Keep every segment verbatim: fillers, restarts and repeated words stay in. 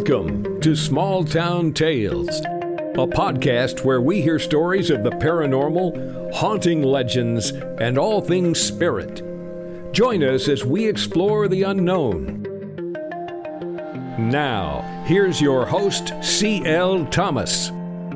Welcome to Small Town Tales, a podcast where we hear stories of the paranormal, haunting legends, and all things spirit. Join us as we explore the unknown. Now, here's your host, C L Thomas.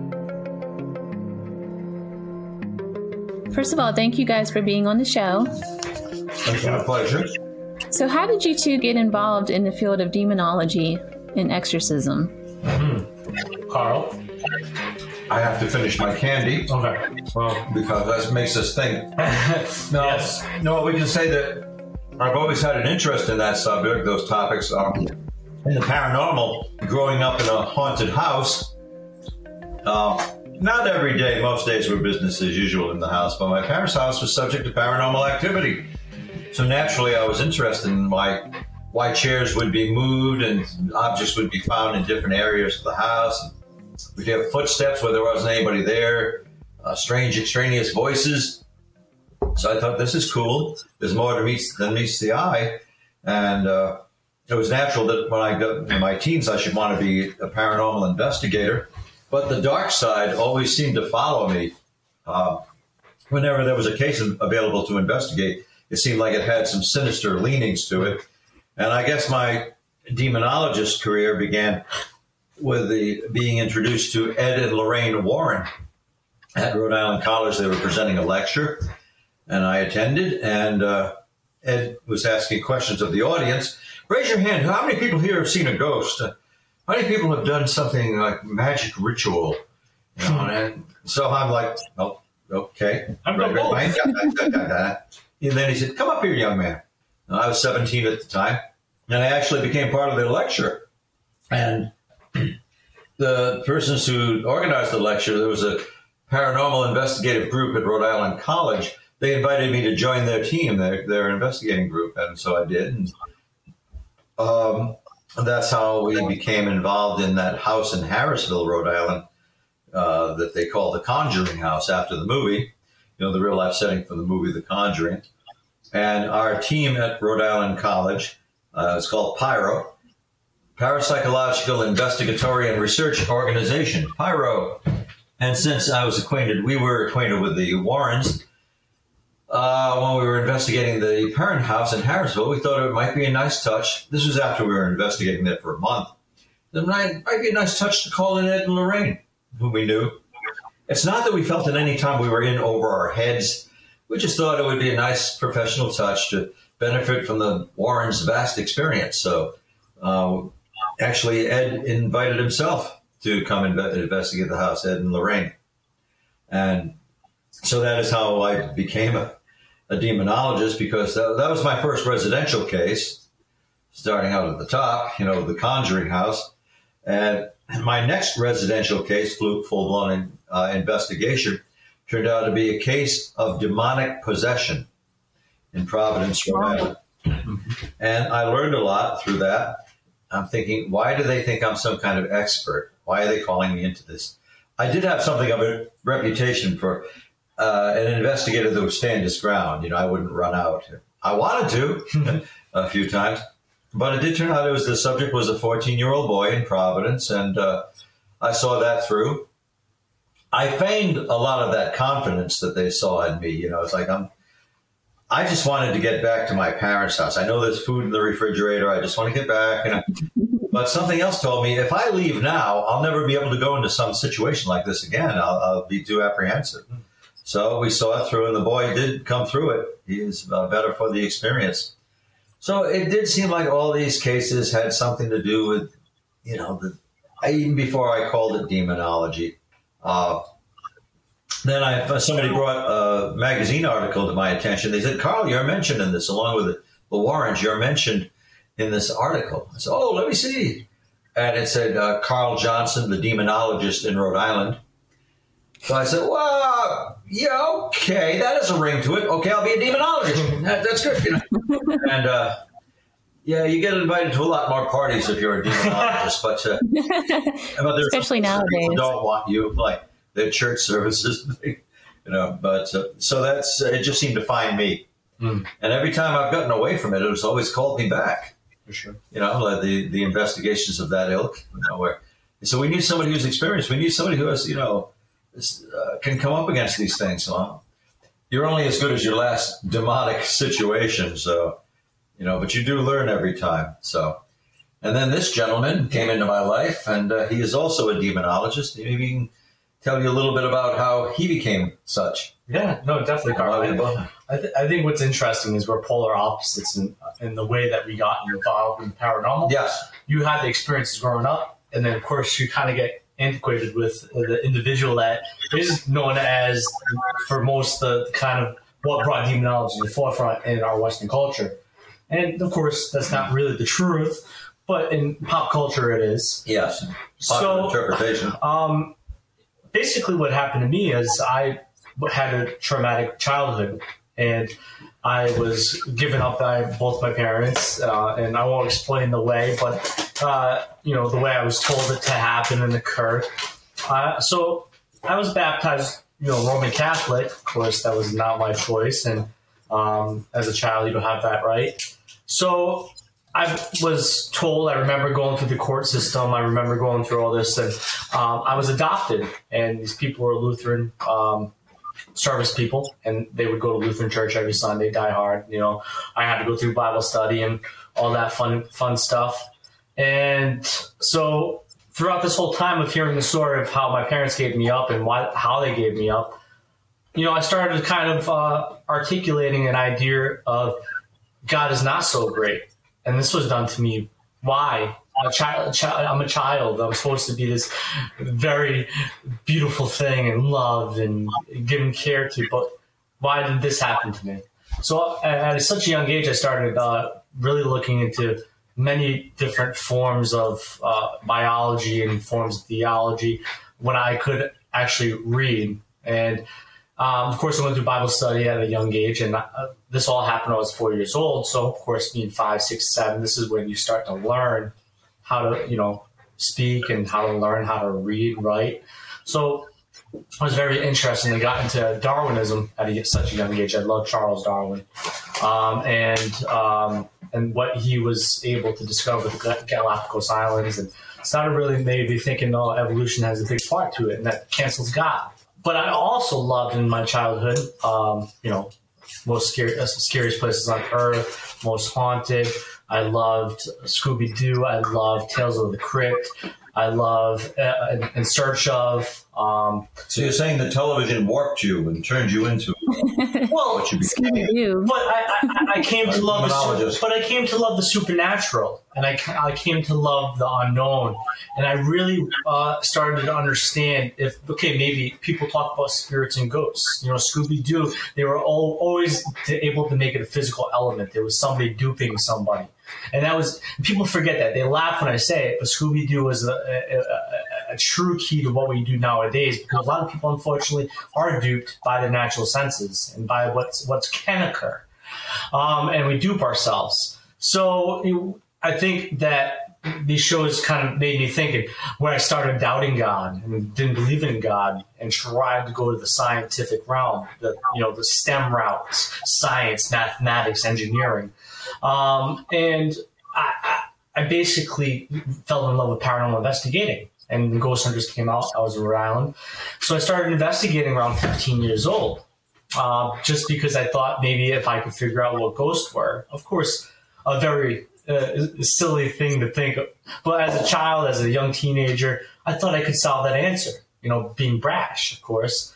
First of all, thank you guys for being on the show. It's my pleasure. So how did you two get involved in the field of demonology and exorcism? Mm-hmm. Carl? I have to finish my candy. Okay. Well, because that makes us think. no, Yes. no, we can say that I've always had an interest in that subject, those topics. Um, in the paranormal, growing up in a haunted house, uh, not every day, most days were business as usual in the house, but my parents' house was subject to paranormal activity. So naturally, I was interested in why, why chairs would be moved and objects would be found in different areas of the house. We'd have footsteps where there wasn't anybody there, uh, strange, extraneous voices. So I thought, this is cool. There's more to meet than meets the eye. And uh, it was natural that when I got in my teens, I should want to be a paranormal investigator. But the dark side always seemed to follow me. Uh, whenever there was a case available to investigate, it seemed like it had some sinister leanings to it. And I guess my demonologist career began with the being introduced to Ed and Lorraine Warren at Rhode Island College. They were presenting a lecture, and I attended, and uh, Ed was asking questions of the audience. Raise your hand. How many people here have seen a ghost? Uh, how many people have done something like magic ritual? You know, and so I'm like, oh, okay. I'm right, right. And then he said, come up here, young man. And I was seventeen at the time, and I actually became part of the lecture. And the persons who organized the lecture, there was a paranormal investigative group at Rhode Island College. They invited me to join their team, their, their investigating group, and so I did. And um, that's how we became involved in that house in Harrisville, Rhode Island, uh, that they call the Conjuring House after the movie. You know, the real life setting for the movie The Conjuring. And our team at Rhode Island College uh, is called PIRO, Parapsychological Investigatory and Research Organization, PIRO. And since I was acquainted, we were acquainted with the Warrens, uh, when we were investigating the parent house in Harrisville, we thought it might be a nice touch. This was after we were investigating that for a month. It might, might be a nice touch to call in Ed and Lorraine, whom we knew. It's not that we felt at any time we were in over our heads. We just thought it would be a nice professional touch to benefit from the Warrens' vast experience. So uh, actually, Ed invited himself to come and investigate the house, Ed and Lorraine. And so that is how I became a, a demonologist, because that, that was my first residential case, starting out at the top, you know, the Conjuring House. And my next residential case, full-blown uh, investigation, turned out to be a case of demonic possession in Providence, Rhode Island. And I learned a lot through that. I'm thinking, why do they think I'm some kind of expert? Why are they calling me into this? I did have something of a reputation for uh, an investigator that would stand his ground. You know, I wouldn't run out. I wanted to a few times. But it did turn out it was the subject was a fourteen-year-old boy in Providence, and uh, I saw that through. I feigned a lot of that confidence that they saw in me. You know, it's like I'm. I just wanted to get back to my parents' house. I know there's food in the refrigerator. I just want to get back. And I, but something else told me, if I leave now, I'll never be able to go into some situation like this again. I'll, I'll be too apprehensive. So we saw it through, and the boy did come through it. He is uh, better for the experience. So it did seem like all these cases had something to do with, you know, the, even before I called it demonology. Uh, then I, somebody brought a magazine article to my attention. They said, Carl, you're mentioned in this, along with the, the Warrens, you're mentioned in this article. I said, oh, let me see. And it said, uh, Carl Johnson, the demonologist in Rhode Island. So I said, well, yeah, okay, that has a ring to it. Okay, I'll be a demonologist. That, that's good. You know? And, uh, yeah, you get invited to a lot more parties if you're a demonologist, but, uh, but there's especially nowadays, people don't want you, like their church services, you know. But uh, so that's uh, it. Just seemed to find me, mm. and every time I've gotten away from it, it was always called me back. for sure. You know, the the investigations of that ilk. You know, where so we need somebody who's experienced. We need somebody who has, you know, this, uh, can come up against these things. So you're only as good as your last demonic situation. So, you know, but you do learn every time. So, and then this gentleman came into my life, and uh, he is also a demonologist. Maybe he can tell you a little bit about how he became such. Yeah, no, definitely, Carl. I, I, th- I think what's interesting is we're polar opposites in, in the way that we got involved in the paranormal. Yes. You had the experiences growing up, and then, of course, you kind of get antiquated with the individual that is known as, for most, the kind of what brought demonology to the forefront in our Western culture. And, of course, that's not really the truth, but in pop culture it is. Yes. So, Popular interpretation. Um, basically what happened to me is I had a traumatic childhood, and I was given up by both my parents, uh, and I won't explain the way, but, uh, you know, the way I was told it to happen and occur. Uh, so I was baptized, you know, Roman Catholic. Of course, that was not my choice, and um, as a child, you don't have that right. So I was told, I remember going through the court system, I remember going through all this, and um, I was adopted, and these people were Lutheran um, service people, and they would go to Lutheran church every Sunday, die hard. You know, I had to go through Bible study and all that fun, fun stuff. And so throughout this whole time of hearing the story of how my parents gave me up and why, how they gave me up, you know, I started kind of uh, articulating an idea of God is not so great. And this was done to me. Why? I'm a child, child, I'm a child. I'm supposed to be this very beautiful thing and loved and given care to. But why did this happen to me? So at, at such a young age, I started uh, really looking into many different forms of uh, biology and forms of theology when I could actually read. And Um, of course, I went through Bible study at a young age, and uh, this all happened when I was four years old. So, of course, being five, six, seven, this is when you start to learn how to, you know, speak and how to learn how to read, write. So I was very interested and got into Darwinism at a, such a young age. I love Charles Darwin um, and um, and what he was able to discover with the Galapagos Islands, and started really maybe thinking, oh, evolution has a big part to it, and that cancels God. But I also loved in my childhood, um, you know, most scary, uh, scariest places on earth, most haunted. I loved Scooby-Doo. I loved Tales of the Crypt. I love uh, In Search of. Um, so you're saying the television warped you and turned you into well, what you became. But I, I, I came to love the, but I came to love the supernatural, and I, I came to love the unknown, and I really uh, started to understand if okay, maybe people talk about spirits and ghosts. You know, Scooby-Doo, they were all, always able to make it a physical element. There was somebody duping somebody. And that was, people forget that. They laugh when I say it, but Scooby-Doo was a, a, a, a true key to what we do nowadays, because a lot of people, unfortunately, are duped by the natural senses and by what's, what can occur. Um, and we dupe ourselves. So you, I think that these shows kind of made me think where I started doubting God and didn't believe in God and tried to go to the scientific realm, the, you know, the STEM routes, science, mathematics, engineering. Um, and I, I, I basically fell in love with paranormal investigating, and the Ghost Hunters came out. I was around. So I started investigating around fifteen years old, uh, just because I thought maybe if I could figure out what ghosts were. Of course, a very uh, silly thing to think of. But as a child, as a young teenager, I thought I could solve that answer, you know, being brash, of course.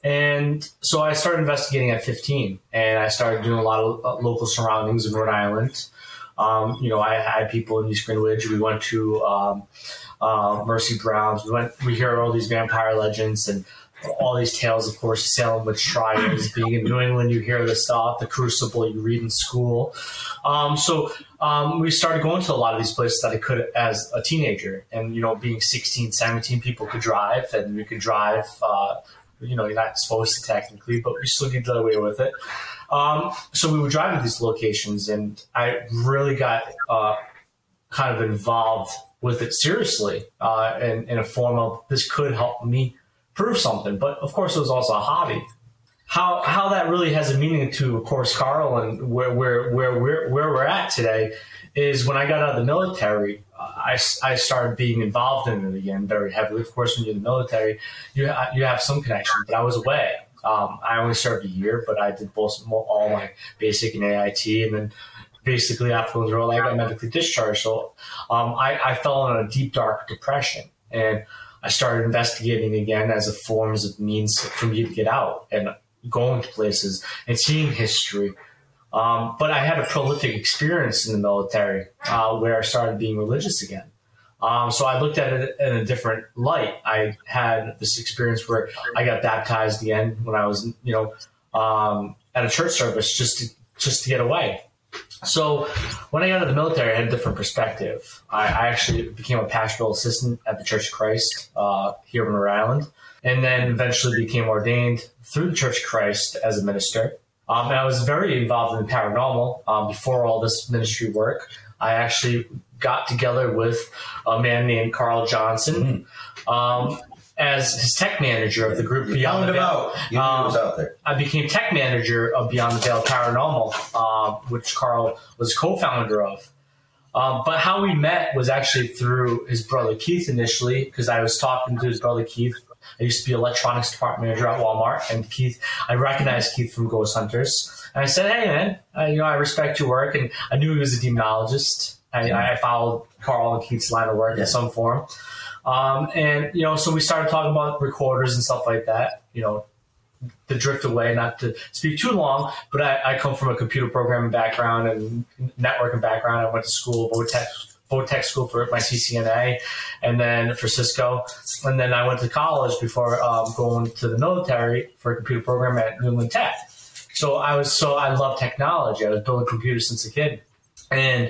And so I started investigating at fifteen, and I started doing a lot of uh, local surroundings in Rhode Island. Um, you know, I had people in East Greenwich. We went to um, uh, Mercy Brown's. We went. We hear all these vampire legends and all these tales, of course, Salem witch trials. Being in New England, you hear this stuff, the Crucible, you read in school. Um, so um, we started going to a lot of these places that I could as a teenager. And, you know, being sixteen, seventeen, people could drive, and we could drive uh, you know, you're not supposed to technically, but we still get away with it. Um, so we would drive to these locations, and I really got uh, kind of involved with it seriously uh, in, in a form of this could help me prove something. But of course, it was also a hobby. how how that really has a meaning to, of course, Carl, and where where where where, where we're at today is when I got out of the military, I, I started being involved in it again very heavily. Of course, when you're in the military, you ha- you have some connection, but I was away. Um, I only served a year, but I did both all my basic and A I T, and then basically after the role, I got medically discharged. So um, I, I fell in a deep, dark depression, and I started investigating again as a forms of means for me to get out and going to places and seeing history. Um, but I had a prolific experience in the military uh, where I started being religious again. Um, so I looked at it in a different light. I had this experience where I got baptized again when I was, you know, um, at a church service just to, just to get away. So when I got out of the military, I had a different perspective. I, I actually became a pastoral assistant at the Church of Christ uh, here in Rhode Island, and then eventually became ordained through the Church of Christ as a minister. Um, and I was very involved in the paranormal um, before all this ministry work. I actually got together with a man named Carl Johnson mm. um, as his tech manager of the group you Beyond the Veil. Out. You um, was out there. I became tech manager of Beyond the Veil Paranormal, uh, which Carl was co-founder of. Um, but how we met was actually through his brother Keith initially, because I was talking to his brother Keith. I used to be electronics department manager at Walmart, and Keith, I recognized Keith from Ghost Hunters. And I said, hey, man, I, you know, I respect your work. And I knew he was a demonologist. I, I followed Carl and Keith's line of work yeah. in some form. Um, and, you know, so we started talking about recorders and stuff like that, you know, to drift away, not to speak too long, but I, I come from a computer programming background and networking background. I went to school, Votech, Votech school for my C C N A, and then for Cisco. And then I went to college before um, going to the military for a computer program at New England Tech. So I was, so I love technology. I was building computers since a kid. And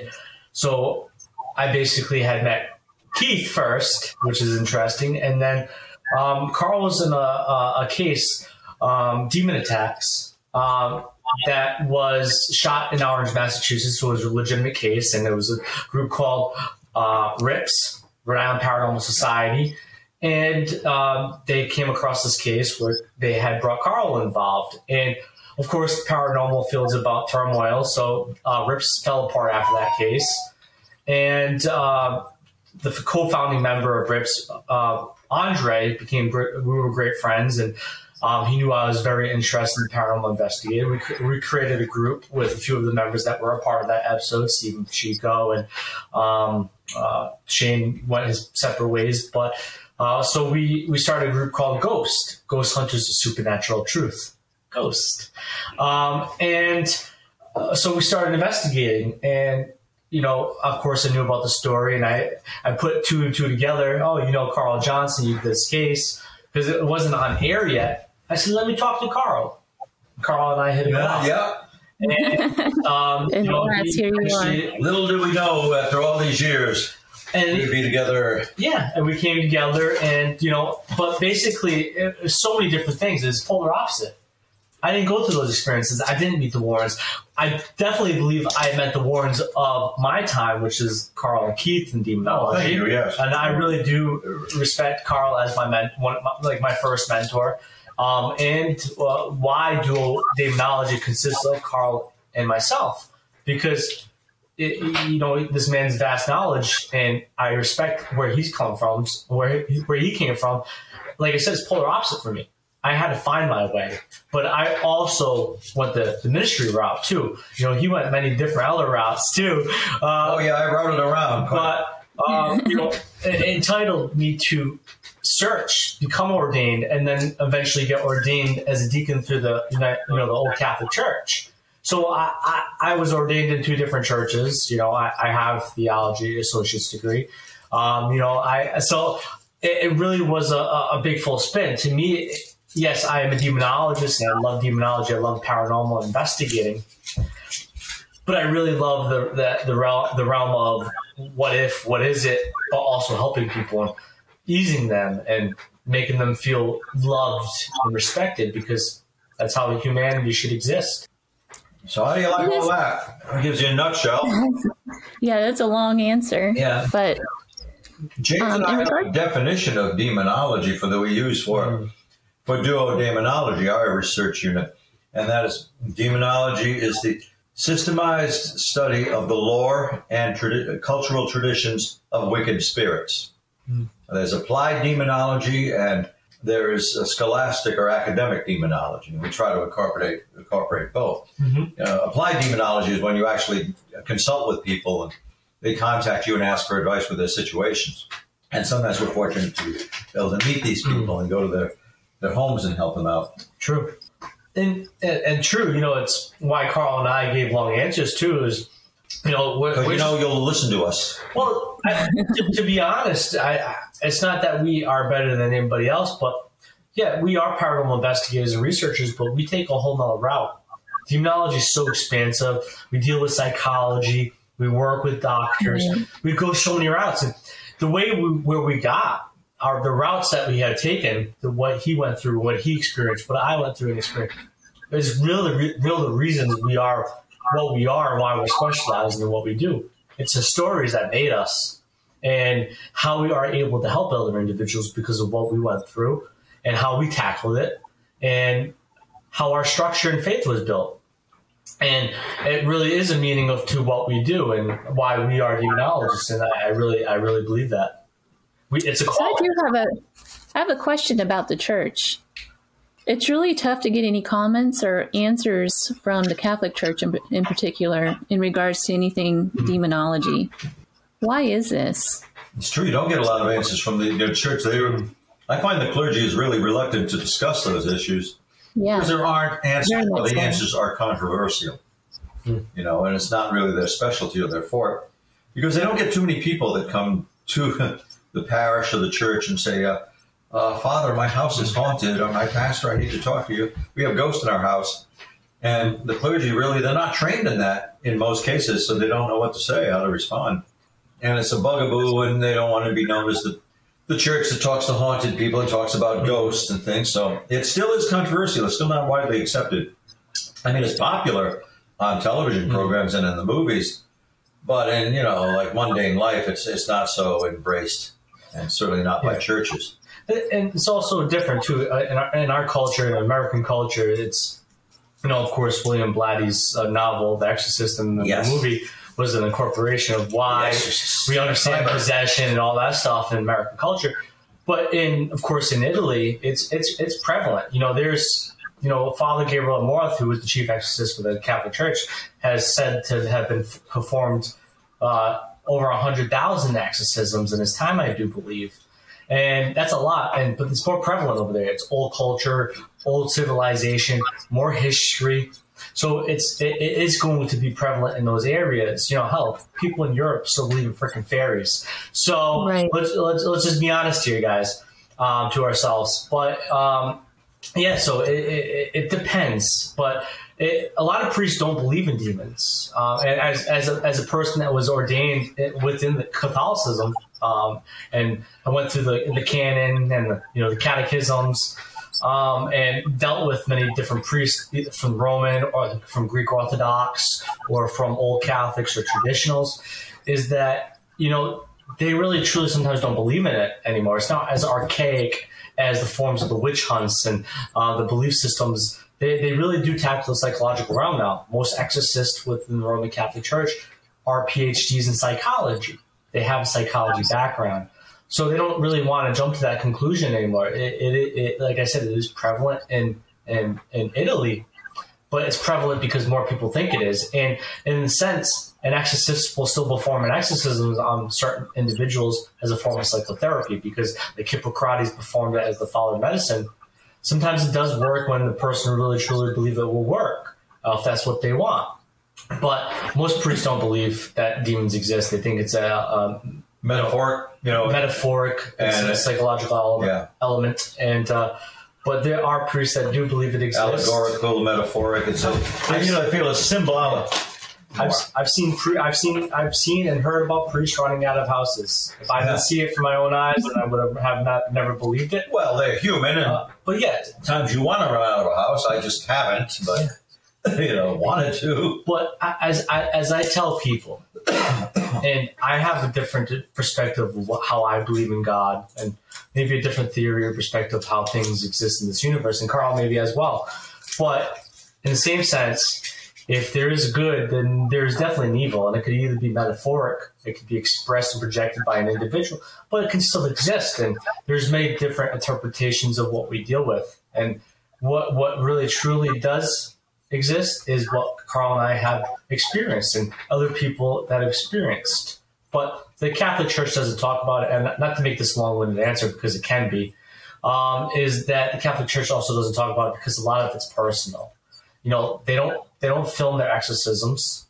so I basically had met Keith first, which is interesting. And then um, Carl was in a, a, a case, um, demon attacks, um, that was shot in Orange, Massachusetts. So it was a legitimate case. And there was a group called uh, R I P S, Rhode Island Paranormal Society. And um, they came across this case where they had brought Carl involved. And of course, the paranormal field's about turmoil. So uh, R I P S fell apart after that case. And uh, the co-founding member of R I P S, uh, Andre, became great, we were great friends, and um, he knew I was very interested in paranormal investigating. We, we created a group with a few of the members that were a part of that episode, Stephen Pacheco, and um, uh, Shane went his separate ways. But uh, so we, we started a group called Ghost, Ghost Hunters of Supernatural Truth, Ghost. Um, and uh, so we started investigating, and you know, of course, I knew about the story, and I, I put two and two together. Oh, you know, Carl Johnson, you did this case, because it wasn't on air yet. I said, let me talk to Carl. Carl and I hit it yeah, off. Yeah. And, um, and you know, here you are. Little did we know, after all these years, and we'd be together. Yeah, and we came together, and, you know, but basically, it, it, so many different things. It's polar opposite. I didn't go through those experiences. I didn't meet the Warrens. I definitely believe I met the Warrens of my time, which is Carl and Keith in demonology. Oh, thank you, yes. And I really do respect Carl as my men, one, like my first mentor. Um, and uh, why dual demonology consists of Carl and myself, because it, you know, this man's vast knowledge, and I respect where he's come from, where he, where he came from. Like I said, it's polar opposite for me. I had to find my way, but I also went the, the ministry route too. You know, he went many different other routes too. Uh, oh yeah, I routed around. But um, you know, it entitled me to search, become ordained, and then eventually get ordained as a deacon through the you know the Old Catholic Church. So I, I, I was ordained in two different churches. You know, I, I have theology associate's degree. Um, you know, I so it, it really was a, a big full spin to me. Yes, I am a demonologist, and I love demonology. I love paranormal investigating, but I really love the the the realm, the realm of what if, what is it, but also helping people and easing them and making them feel loved and respected, because that's how humanity should exist. So how do you like all that? It gives you a nutshell. Yeah, that's a long answer. Yeah, but James um, and I have regard- a definition of demonology for that we use for. Mm. for duodemonology, our research unit. And that is, demonology is the systemized study of the lore and tradi- cultural traditions of wicked spirits. Mm. There's applied demonology and there is a scholastic or academic demonology. We try to incorporate incorporate both. Mm-hmm. Uh, applied demonology is when you actually consult with people and they contact you and ask for advice with their situations. And sometimes we're fortunate to be able to meet these people mm. and go to their, their homes and help them out. True. And, and and true, you know, it's why Carl and I gave long answers too. Is you know, because you know you'll listen to us. Well, I, to, to be honest, I, I, it's not that we are better than anybody else, but yeah, we are paranormal investigators and researchers, but we take a whole nother route. Demonology is so expansive. We deal with psychology. We work with doctors. Mm-hmm. We go so many routes, and the way we, where we got. Are the routes that we had taken, the, what he went through, what he experienced, what I went through and experienced, is really, real the reasons we are what we are and why we're specialized in what we do. It's the stories that made us and how we are able to help other individuals because of what we went through and how we tackled it and how our structure and faith was built. And it really is a meaning of to what we do and why we are demonologists. And I, I really, I really believe that. We, it's a so I do have a, I have a question about the church. It's really tough to get any comments or answers from the Catholic Church in, in particular in regards to anything mm-hmm. demonology. Why is this? It's true. You don't get a lot of answers from the, the church. They were, I find the clergy is really reluctant to discuss those issues. Yeah. Because there aren't answers. Well, the answers are controversial. Mm. You know, and it's not really their specialty or their forte. Because they don't get too many people that come to the parish or the church and say, uh, uh, Father, my house is haunted, or my pastor, I need to talk to you. We have ghosts in our house. And the clergy really, they're not trained in that in most cases, so they don't know what to say, how to respond. And it's a bugaboo, and they don't want to be known as the, the church that talks to haunted people and talks about ghosts and things. So it still is controversial. It's still not widely accepted. I mean, it's popular on television programs and in the movies, but in, you know, like mundane life, it's it's not so embraced. And certainly not by yeah. churches. And it's also different, too. In our, in our culture, in American culture, it's, you know, of course, William Blatty's uh, novel, The Exorcist, and the yes. movie was an incorporation of why we understand possession and all that stuff in American culture. But in, of course, in Italy, it's it's it's prevalent. You know, there's, you know, Father Gabriel Amorth, who was the chief exorcist for the Catholic Church, has said to have been performed uh over one hundred thousand exorcisms in his time, I do believe. And that's a lot, and but it's more prevalent over there. It's old culture, old civilization, more history. So it's it, it is going to be prevalent in those areas. You know, hell, people in Europe still believe in freaking fairies. So right. let's, let's let's just be honest here, guys, um, to ourselves. But um, yeah, so it, it, it depends. But It, a lot of priests don't believe in demons. Uh, and as as a, as a person that was ordained within the Catholicism, um, and I went through the the canon and the, you know the catechisms, um, and dealt with many different priests from Roman or from Greek Orthodox or from Old Catholics or traditionals, is that you know they really truly sometimes don't believe in it anymore. It's not as archaic as the forms of the witch hunts and uh, the belief systems. They, they really do tackle the psychological realm now. Most exorcists within the Roman Catholic Church are P H Ds in psychology. They have a psychology background. So they don't really want to jump to that conclusion anymore. It, it, it like I said, it is prevalent in, in, in Italy, but it's prevalent because more people think it is. And in a sense, an exorcist will still perform an exorcism on certain individuals as a form of psychotherapy because like Hippocrates performed it as the father of medicine. Sometimes it does work when the person really truly believes it will work, uh, if that's what they want. But most priests don't believe that demons exist. They think it's a, a metaphoric, you know, metaphoric, it's and a psychological element. Yeah. element. And uh, but there are priests that do believe it exists. Allegorical, metaphoric. It's a, I, you know, I feel it's symbolic. I've I've seen pre- I've seen I've seen and heard about priests running out of houses. If I didn't see it from my own eyes, then I would have, have not never believed it. Well, they're human, and uh, but yeah, sometimes you want to run out of a house. I just haven't, but you know, wanted to. But as I, as I tell people, and I have a different perspective of what, how I believe in God, and maybe a different theory or perspective of how things exist in this universe, and Carl maybe as well. But in the same sense, if there is good, then there's definitely an evil, and it could either be metaphoric, it could be expressed and projected by an individual, but it can still exist, and there's many different interpretations of what we deal with. And what what really truly does exist is what Carl and I have experienced and other people that have experienced. But the Catholic Church doesn't talk about it, and not to make this long-winded answer because it can be, um, is that the Catholic Church also doesn't talk about it because a lot of it's personal. You know, they don't they don't film their exorcisms.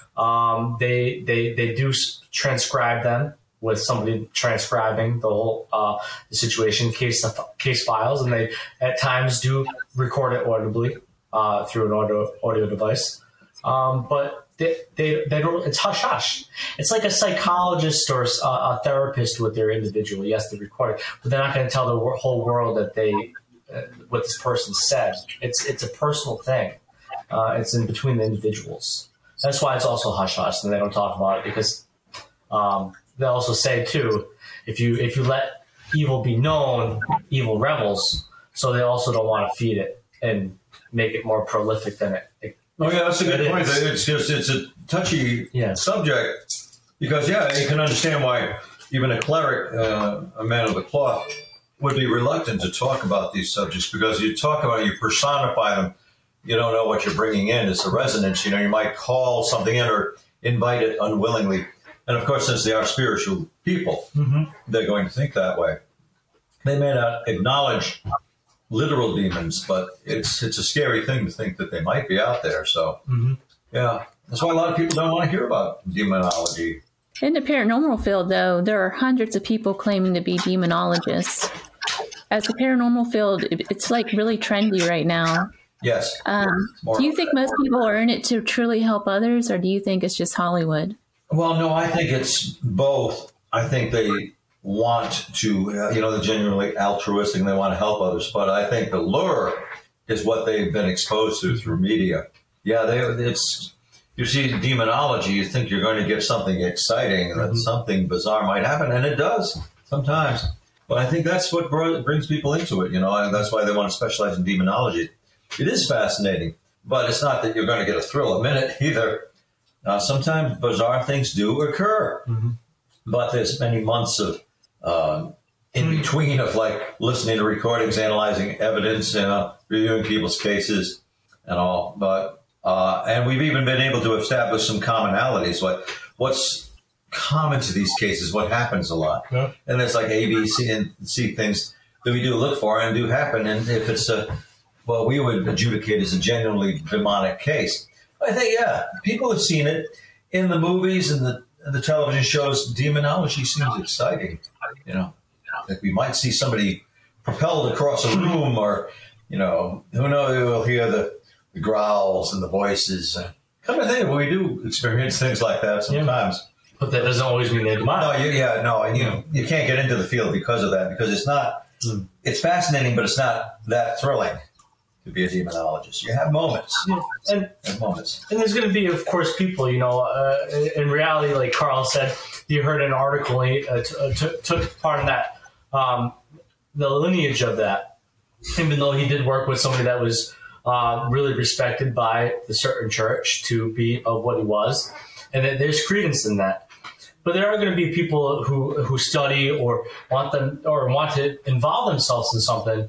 Um, they they they do transcribe them with somebody transcribing the whole uh, the situation, case case files, and they at times do record it audibly uh, through an audio audio device. Um, but they, they they don't. It's hush hush. It's like a psychologist or a, a therapist with their individual. Yes, they record it, but they're not going to tell the whole world that they uh, what this person said. It's it's a personal thing. Uh, it's in between the individuals. That's why it's also hush hush, and they don't talk about it because um, they also say too, if you if you let evil be known, evil rebels. So they also don't want to feed it and make it more prolific than it. it oh yeah, that's a good it point. is. It's just it's a touchy Yeah. subject because yeah, you can understand why even a cleric, uh, a man of the cloth, would be reluctant to talk about these subjects because you talk about it, you personify them. You don't know what you're bringing in. It's a resonance. You know, you might call something in or invite it unwillingly. And of course, since they are spiritual people, mm-hmm. they're going to think that way. They may not acknowledge literal demons, but it's it's a scary thing to think that they might be out there. So, mm-hmm. yeah, that's why a lot of people don't want to hear about demonology. In the paranormal field, though, there are hundreds of people claiming to be demonologists. As the paranormal field, it's like really trendy right now. Yes. Um, do you think most people are in it to truly help others, or do you think it's just Hollywood? Well, no, I think it's both. I think they want to, uh, you know, they're genuinely altruistic and they want to help others. But I think the lure is what they've been exposed to through media. Yeah, they, it's you see demonology, you think you're going to get something exciting, mm-hmm. that something bizarre might happen, and it does sometimes. But I think that's what brings people into it, you know, and that's why they want to specialize in demonology. It is fascinating, but it's not that you're going to get a thrill a minute either. Uh, sometimes bizarre things do occur, mm-hmm. but there's many months of uh, in mm-hmm. between of like listening to recordings, analyzing evidence, you know, reviewing people's cases and all. But uh, and we've even been able to establish some commonalities. What what's common to these cases? What happens a lot? Yeah. And there's like A, B, C, and C things that we do look for and do happen. And if it's a well, we would adjudicate as a genuinely demonic case. I think, yeah, people have seen it in the movies and the, the television shows. Demonology seems exciting. You know, like we might see somebody propelled across a room, or you know, who knows? We'll hear the, the growls and the voices. Come to think, we do experience things like that sometimes. Yeah. But that doesn't always mean they're demonic. No, you, yeah, no, and you know, you can't get into the field because of that, because it's not. Mm. It's fascinating, but it's not that thrilling to be a demonologist. You have moments. Yeah. And, have moments. And there's going to be, of course, people, you know, uh, in reality, like Carl said, you heard an article, and he uh, t- uh, t- took part in that, um, the lineage of that, even though he did work with somebody that was uh, really respected by the certain church to be of what he was. And there's credence in that. But there are going to be people who, who study or want them or want to involve themselves in something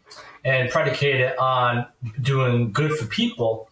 and predicate it on doing good for people.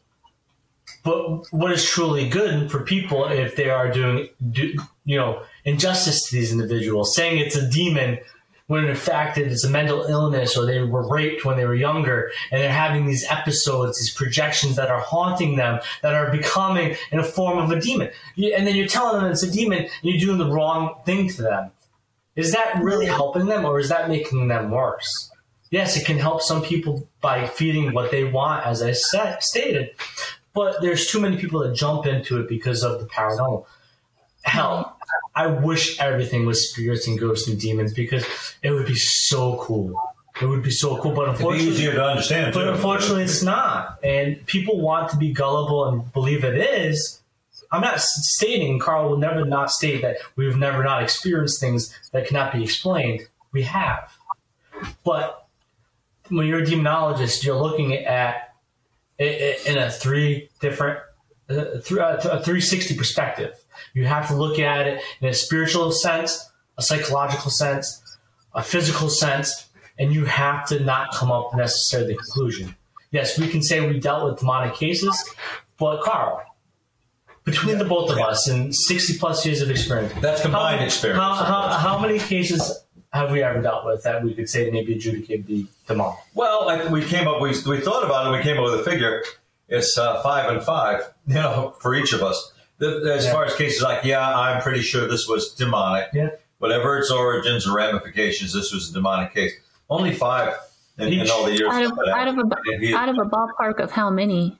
But what is truly good for people if they are doing, do, you know, injustice to these individuals, saying it's a demon when in fact it's a mental illness, or they were raped when they were younger, and they're having these episodes, these projections that are haunting them, that are becoming in a form of a demon. And then you're telling them it's a demon, and you're doing the wrong thing to them. Is that really helping them, or is that making them worse? Yes, it can help some people by feeding what they want, as I said, stated, but there's too many people that jump into it because of the paranormal. Hell, I wish everything was spirits and ghosts and demons, because it would be so cool It would be so cool, but unfortunately, it'd be easier to understand. But too. unfortunately, it's not. And people want to be gullible and believe it is. I'm not stating, Carl will never not state that we've never not experienced things that cannot be explained. We have. But when you're a demonologist, you're looking at it in a three different, a three sixty perspective. You have to look at it in a spiritual sense, a psychological sense, a physical sense, and you have to not come up necessarily the conclusion. Yes, we can say we dealt with demonic cases, but Carl, between the both of us and sixty plus years of experience. That's combined how, experience. How, how, how many cases have we ever dealt with that we could say maybe adjudicate the demonic? Well, I, we came up, we, we thought about it, we came up with a figure. It's uh, five and five, you know, for each of us. The, as yeah. far as cases like, yeah, I'm pretty sure this was demonic. Yeah. Whatever its origins or ramifications, this was a demonic case. Only five in, in all the years. Out of, out of, a, out of a ballpark of how many?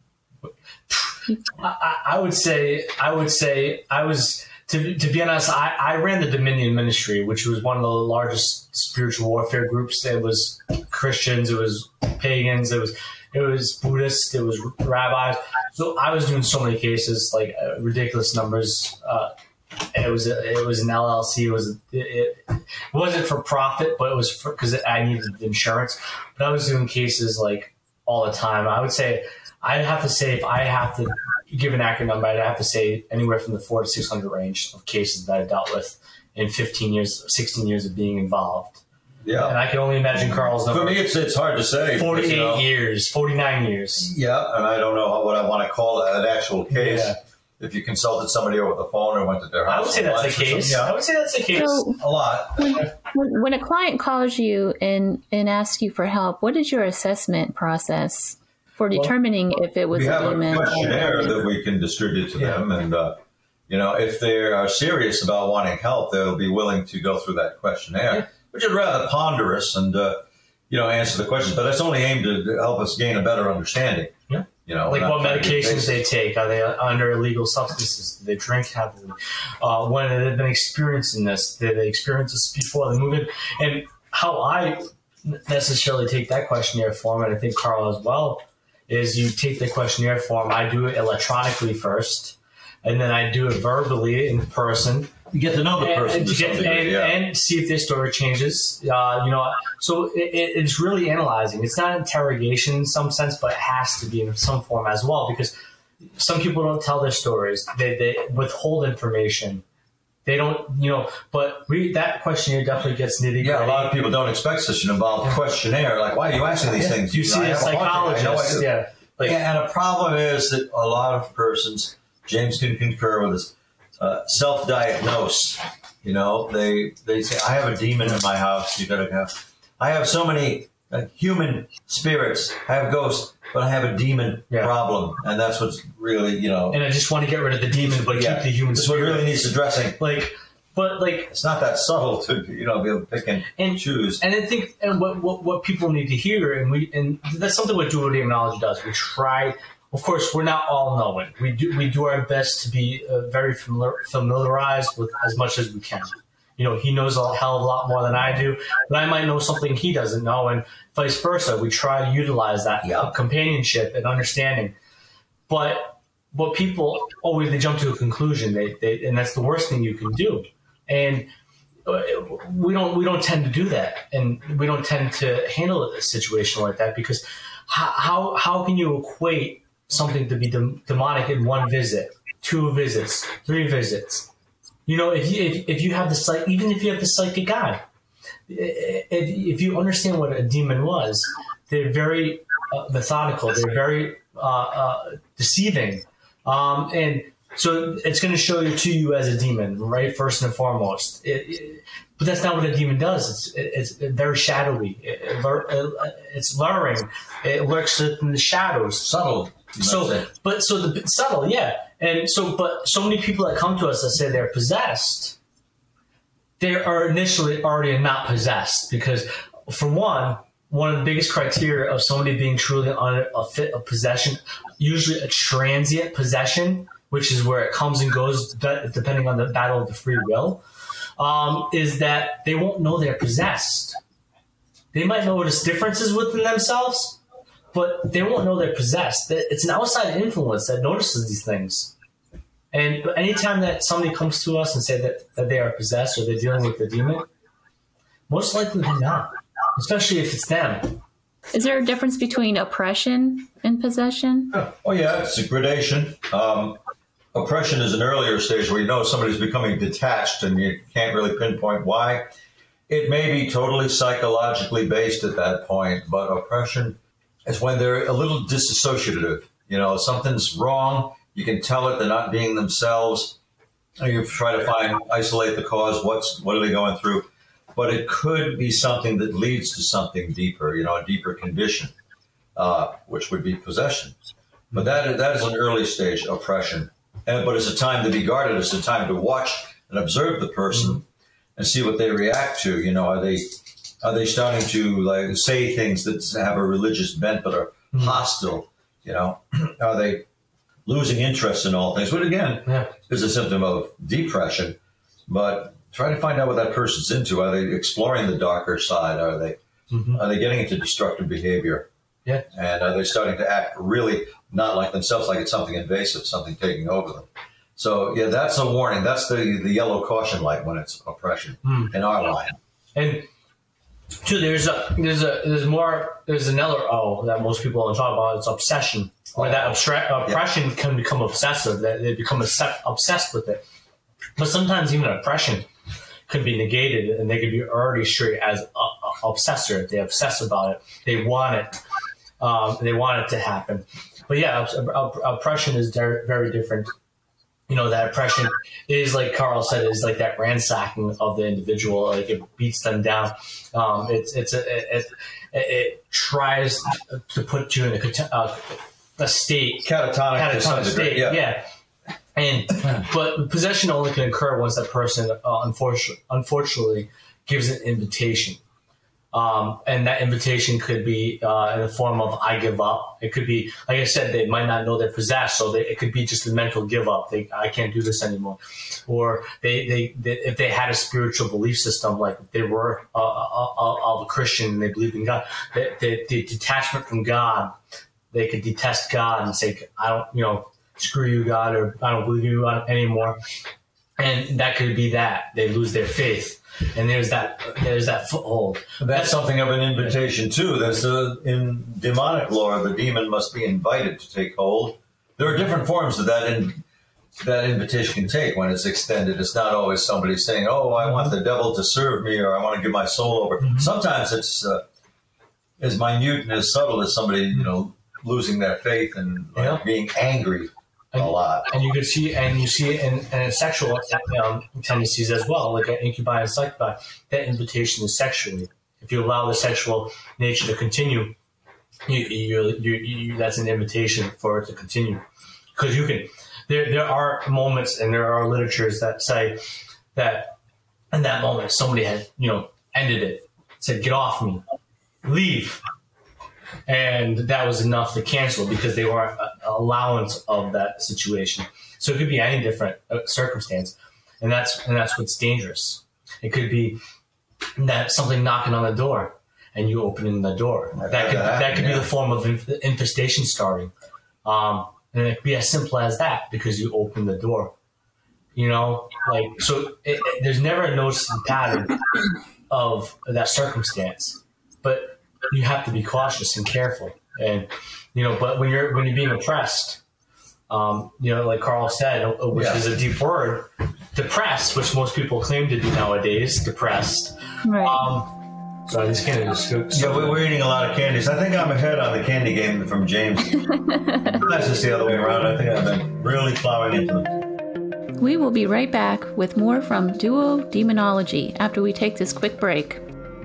I, I would say, I would say, I was to to be honest. I, I ran the Dominion Ministry, which was one of the largest spiritual warfare groups. It was Christians, it was pagans, it was it was Buddhists, it was rabbis. So I was doing so many cases, like uh, ridiculous numbers. Uh, it was a, it was an L L C. It was it, it wasn't for profit, but it was because I needed insurance. But I was doing cases like all the time. I would say. I'd have to say, if I have to give an accurate number, I'd have to say anywhere from the four to six hundred range of cases that I dealt with in fifteen years, sixteen years of being involved. Yeah, and I can only imagine Carl's number. For me, it's it's hard to say. Forty-eight you know, years, forty-nine years. Yeah, and I don't know what I want to call it, an actual case. Yeah. If you consulted somebody over the phone or went to their house, I would say that's the case. Yeah. I would say that's the case. So, a lot. When, when a client calls you and and asks you for help, what is your assessment process for determining well, if it was we a have demon? a questionnaire that we can distribute to yeah. them, and uh, you know, if they are serious about wanting help, they'll be willing to go through that questionnaire, yeah. which is rather ponderous, and uh, you know, answer the questions. But it's only aimed to help us gain a better understanding. Yeah. You know, like what medications they take. Are they under illegal substances? Do they drink heavily? Uh, when they've been experiencing this, did they experience this before they move in? And how I necessarily take that questionnaire form, and I think Carl as well, is you take the questionnaire form. I do it electronically first, and then I do it verbally in person. You get to know the person and, to get, degree, and, yeah. and see if their story changes. Uh, you know, so it, it's really analyzing. It's not interrogation in some sense, but it has to be in some form as well, because some people don't tell their stories. They, they withhold information. They don't, you know, but we, that questionnaire definitely gets nitty gritty. Yeah, a lot of people don't expect such an involved questionnaire. Like, why are you asking these yeah. things? You, you see a psychologist. Yeah. Like, and a problem is that a lot of persons, James can concur with this, uh, self-diagnose. You know, they they say, I have a demon in my house. You gotta go. I have so many uh, human spirits. I have ghosts, but I have a demon yeah. problem, and that's what's really, you know. And I just want to get rid of the demon, but yeah. keep the human. This spirit. what really needs addressing. Like, but like, it's not that subtle to, you know, be able to pick and, and choose. And I think, and what, what what people need to hear, and we, and that's something what dual demonology does. We try. Of course, we're not all knowing. We do we do our best to be uh, very familiar, familiarized with as much as we can. You know, he knows a hell of a lot more than I do, but I might know something he doesn't know, and vice versa. We try to utilize that yep. companionship and understanding. But what people always, they jump to a conclusion, they, they and that's the worst thing you can do. And we don't we don't tend to do that, and we don't tend to handle a situation like that, because how how, how can you equate something to be dem- demonic in one visit, two visits, three visits? You know, if you if, if you have the psych, even if you have the psychic eye, if, if you understand what a demon was, they're very uh, methodical. They're very uh, uh, deceiving, um, and so it's going to show you to you as a demon, right? First and foremost. It, it, but that's not what a demon does. It's it's very shadowy. It, it, it's luring. It lurks in the shadows, subtle. So, but so the subtle, yeah. And so, but so many people that come to us that say they're possessed, they are initially already not possessed, because, for one, one of the biggest criteria of somebody being truly on a fit of possession, usually a transient possession, which is where it comes and goes depending on the battle of the free will, um, is that they won't know they're possessed. they might notice differences within themselves, but they won't know they're possessed. It's an outside influence that notices these things. And anytime that somebody comes to us and say that, that they are possessed or they're dealing with the demon, most likely they're not, especially if it's them. Is there a difference between oppression and possession? Oh, yeah, it's a gradation. Um, oppression is an earlier stage where you know somebody's becoming detached and you can't really pinpoint why. It may be totally psychologically based at that point, but oppression is when they're a little disassociative. You know, something's wrong. You can tell it. They're not being themselves. You try to find, isolate the cause. What's, what are they going through? But it could be something that leads to something deeper, you know, a deeper condition, uh, which would be possession. But that that is an early stage oppression. And, but it's a time to be guarded. It's a time to watch and observe the person mm-hmm. and see what they react to. You know, are they are they starting to like say things that have a religious bent but are mm-hmm. hostile? You know, are they losing interest in all things? But again, yeah. is a symptom of depression. But try to find out what that person's into. Are they exploring the darker side? Are they mm-hmm. are they getting into destructive behavior? Yeah. And are they starting to act really not like themselves, like it's something invasive, something taking over them? So, yeah, that's a warning. That's the, the yellow caution light when it's oppression mm. in our line. And two, there's a there's a there's more there's another O that most people don't talk about. It's obsession, where oh. that abstra- oppression yeah. can become obsessive. That they become obsessed with it. But sometimes even oppression could be negated, and they could be already straight as a, a obsessor. They obsess about it. They want it. Um, they want it to happen. But yeah, op- oppression is very, very different. You know, that oppression is, like Carl said, is like that ransacking of the individual. Like it beats them down. Um, it's it's a, it, it, it tries to put you in a, a, a state catatonic, catatonic state. Yeah. yeah. And but possession only can occur once that person, uh, unfortunately, unfortunately, gives an invitation, um, and that invitation could be uh, in the form of "I give up." It could be, like I said, they might not know they're possessed, so they, it could be just a mental give up. They, I can't do this anymore, or they, they, they if they had a spiritual belief system, like if they were a, a, a, a Christian and they believed in God, the, the, the detachment from God, they could detest God and say, "I don't," you know. Screw you, God, or I don't believe you anymore. And that could be that. They lose their faith. And there's that there's that foothold. That's, That's something of an invitation, too. There's a, in demonic lore, the demon must be invited to take hold. There are different forms that that, in, that invitation can take when it's extended. It's not always somebody saying, oh, I want the devil to serve me, or I want to give my soul over. Mm-hmm. Sometimes it's uh, as minute and as subtle as somebody, you know, losing their faith and like, yeah. being angry. And, a lot. And you could see, and you see it in, in sexual um, tendencies as well, like an incubi and succubi. That invitation is sexually. If you allow the sexual nature to continue, you, you, you, you, that's an invitation for it to continue. Because you can, there, there are moments, and there are literatures that say that in that moment somebody had, you know, ended it, said, "Get off me, leave." And that was enough to cancel because they weren't an allowance of that situation. So it could be any different circumstance, and that's and that's what's dangerous. It could be that something knocking on the door, and you opening the door. That could that, that could yeah. be the form of infestation starting, um, and it could be as simple as that because you open the door. You know, like so. It, it, there's never a noticeable pattern of that circumstance, but you have to be cautious and careful. And, you know, but when you're, when you're being oppressed, um, you know, like Carl said, which yeah. is a deep word, depressed, which most people claim to be nowadays, depressed. Right. Um, so I just can't just go. Yeah, we're, we're eating a lot of candies. I think I'm ahead on the candy game from James. That's just the other way around. I think I've been really plowing into them. We will be right back with more from Duo Demonology after we take this quick break.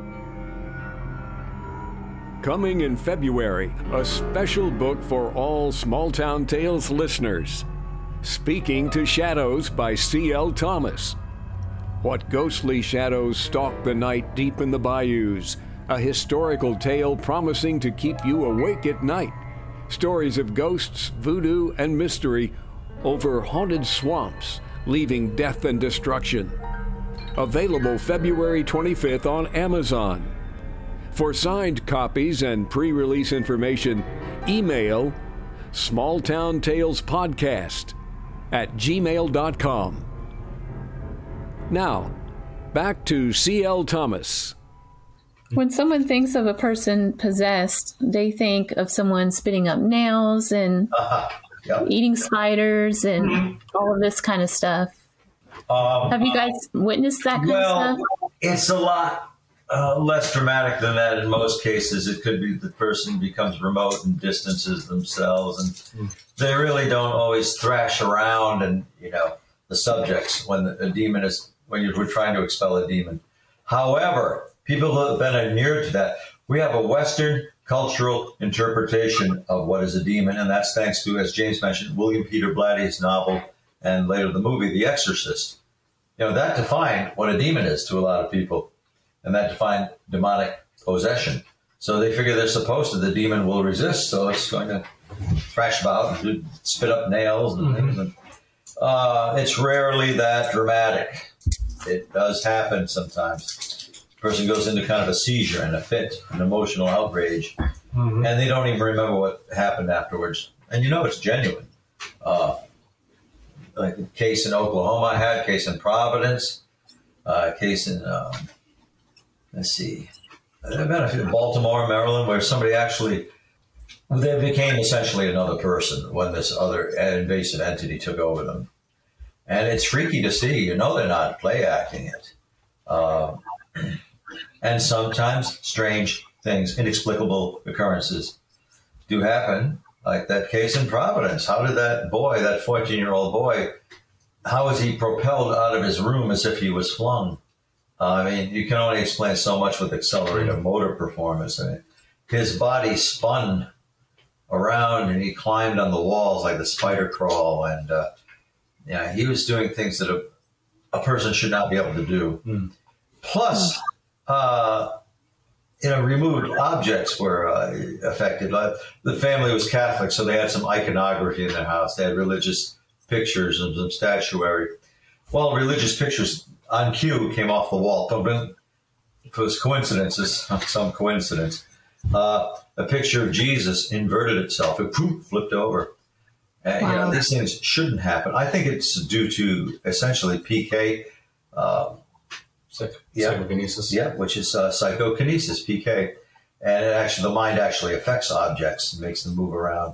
Coming in February, a special book for all Small Town Tales listeners. Speaking to Shadows by C L Thomas. What ghostly shadows stalk the night deep in the bayous? A historical tale promising to keep you awake at night. Stories of ghosts, voodoo, and mystery over haunted swamps, leaving death and destruction. Available February twenty-fifth on Amazon. For signed copies and pre-release information, email smalltowntalespodcast at gmail dot com. Now, back to C L. Thomas. When someone thinks of a person possessed, they think of someone spitting up nails and Uh-huh. Yep. eating spiders and mm-hmm. all of this kind of stuff. Um, Have you guys witnessed that kind well, of stuff? It's a lot uh, less dramatic than that in most cases. It could be the person becomes remote and distances themselves, and mm. they really don't always thrash around and, you know, the subjects when the, a demon is, when you're trying to expel a demon. However, people who have been inured to that, we have a Western cultural interpretation of what is a demon, and that's thanks to, as James mentioned, William Peter Blatty's novel and later the movie, The Exorcist. You know, that defined what a demon is to a lot of people, and that defined demonic possession. So they figure they're supposed to, the demon will resist, so it's going to thrash about and spit up nails and mm-hmm. things. And, uh, it's rarely that dramatic. It does happen sometimes. Person goes into kind of a seizure and a fit, an emotional outrage, mm-hmm. and they don't even remember what happened afterwards. And you know it's genuine. Uh, like a case in Oklahoma I had, case in Providence, uh, case in, um, let's see, I've been in Baltimore, Maryland, where somebody actually, they became essentially another person when this other invasive entity took over them. And it's freaky to see. You know they're not play acting it. Uh, And sometimes strange things, inexplicable occurrences do happen, like that case in Providence. How did that boy, that fourteen-year-old boy, how was he propelled out of his room as if he was flung? Uh, I mean, you can only explain so much with accelerated motor performance. I mean, his body spun around and he climbed on the walls like the spider crawl. And uh, yeah, he was doing things that a, a person should not be able to do. Mm. Plus, Uh, you know, removed objects were uh, affected. Like, the family was Catholic, so they had some iconography in their house. They had religious pictures and some statuary. Well, religious pictures on cue came off the wall. If it was coincidences, some coincidence, uh, a picture of Jesus inverted itself. It poof, flipped over. And, wow. You know, these things shouldn't happen. I think it's due to essentially P K. Uh, Psych- yeah. Psychokinesis. Yeah, which is uh, psychokinesis, P K. And it actually, the mind actually affects objects and makes them move around.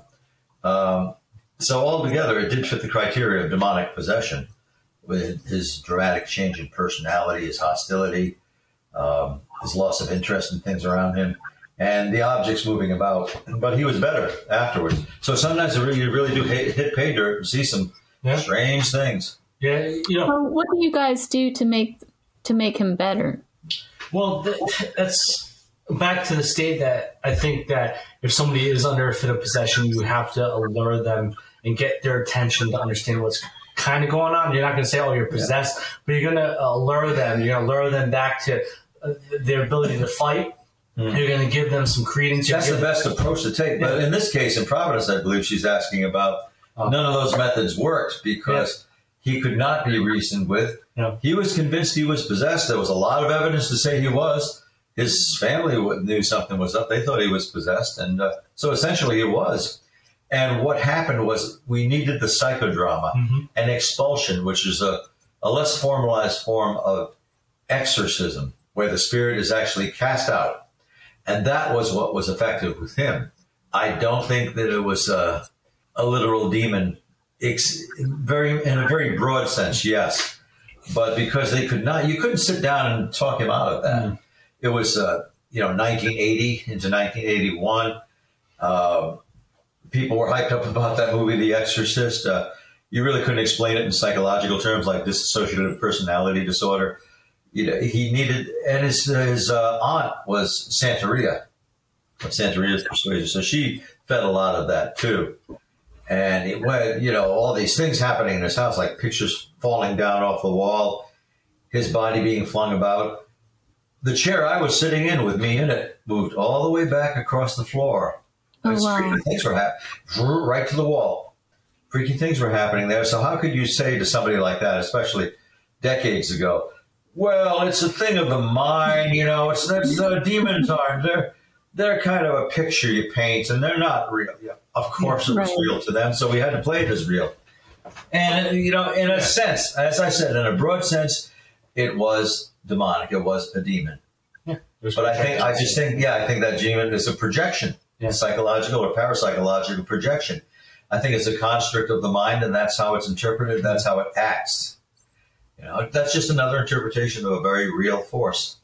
Um, so altogether, it did fit the criteria of demonic possession with his dramatic change in personality, his hostility, um, his loss of interest in things around him, and the objects moving about. But he was better afterwards. So sometimes you really, you really do hit, hit pay dirt and see some yeah. strange things. Yeah, you know. Well, what do you guys do to make to make him better? Well, th- that's back to the state that I think that if somebody is under a fit of possession, you have to allure them and get their attention to understand what's kind of going on. You're not going to say, oh, you're possessed, yeah. but you're going to allure them. You're going to lure them back to uh, their ability to fight. Mm. You're going to give them some credence. That's the best approach to take. But in this case, in Providence, I believe she's asking about, oh. none of those methods worked because yeah. he could not be reasoned with. Yeah. He was convinced he was possessed. There was a lot of evidence to say he was. His family knew something was up. They thought he was possessed. And uh, so essentially he was. And what happened was we needed the psychodrama, mm-hmm. and expulsion, which is a, a less formalized form of exorcism, where the spirit is actually cast out. And that was what was effective with him. I don't think that it was a, a literal demon, it's very in a very broad sense, yes. But because they could not, you couldn't sit down and talk him out of that. Mm. It was, uh, you know, nineteen eighty into nineteen eighty-one. Uh, people were hyped up about that movie, The Exorcist. Uh, you really couldn't explain it in psychological terms like dissociative personality disorder. You know, he needed, and his his uh, aunt was Santeria, of Santeria's persuasion, so she fed a lot of that too. And it went, you know, all these things happening in his house, like pictures falling down off the wall, his body being flung about. The chair I was sitting in with me in it moved all the way back across the floor. Oh, wow. Freaky things were happening, right to the wall. Freaky things were happening there. So how could you say to somebody like that, especially decades ago, well, it's a thing of the mind, you know. It's that's uh, demons are they're they're kind of a picture you paint, and they're not real. Yeah, of course, it was Right. real to them, so we had to play it as real. And you know, in a sense, as I said, in a broad sense, it was demonic. It was a demon. But I think I just think yeah, I think that demon is a projection, Yeah. psychological or parapsychological projection. I think it's a construct of the mind, and that's how it's interpreted. That's how it acts. You know, that's just another interpretation of a very real force.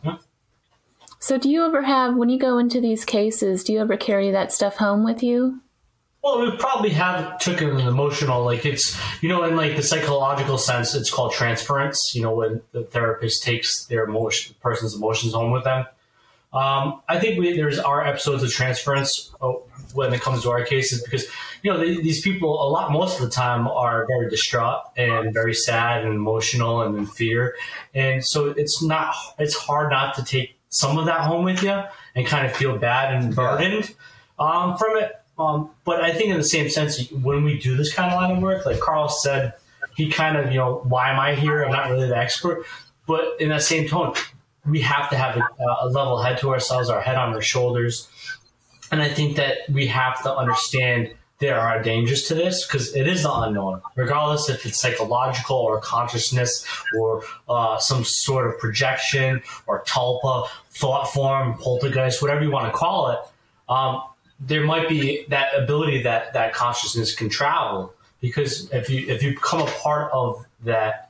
So do you ever have, when you go into these cases, do you ever carry that stuff home with you? Well, we probably have took an emotional, like it's, you know, in like the psychological sense, it's called transference, you know, when the therapist takes their emotion, person's emotions home with them. Um, I think we, there's our episodes of transference uh, when it comes to our cases because, you know, they, these people a lot, most of the time are very distraught and very sad and emotional and in fear. And so it's not, it's hard not to take some of that home with you and kind of feel bad and burdened um, from it. Um, but I think in the same sense, when we do this kind of line of work, like Carl said, he kind of, you know, why am I here? I'm not really the expert. But in that same tone, we have to have a, a level head to ourselves, our head on our shoulders. And I think that we have to understand there are dangers to this because it is the unknown, regardless if it's psychological or consciousness or uh, some sort of projection or tulpa, thought form, poltergeist, whatever you want to call it. Um, there might be that ability that that consciousness can travel because if you if you become a part of that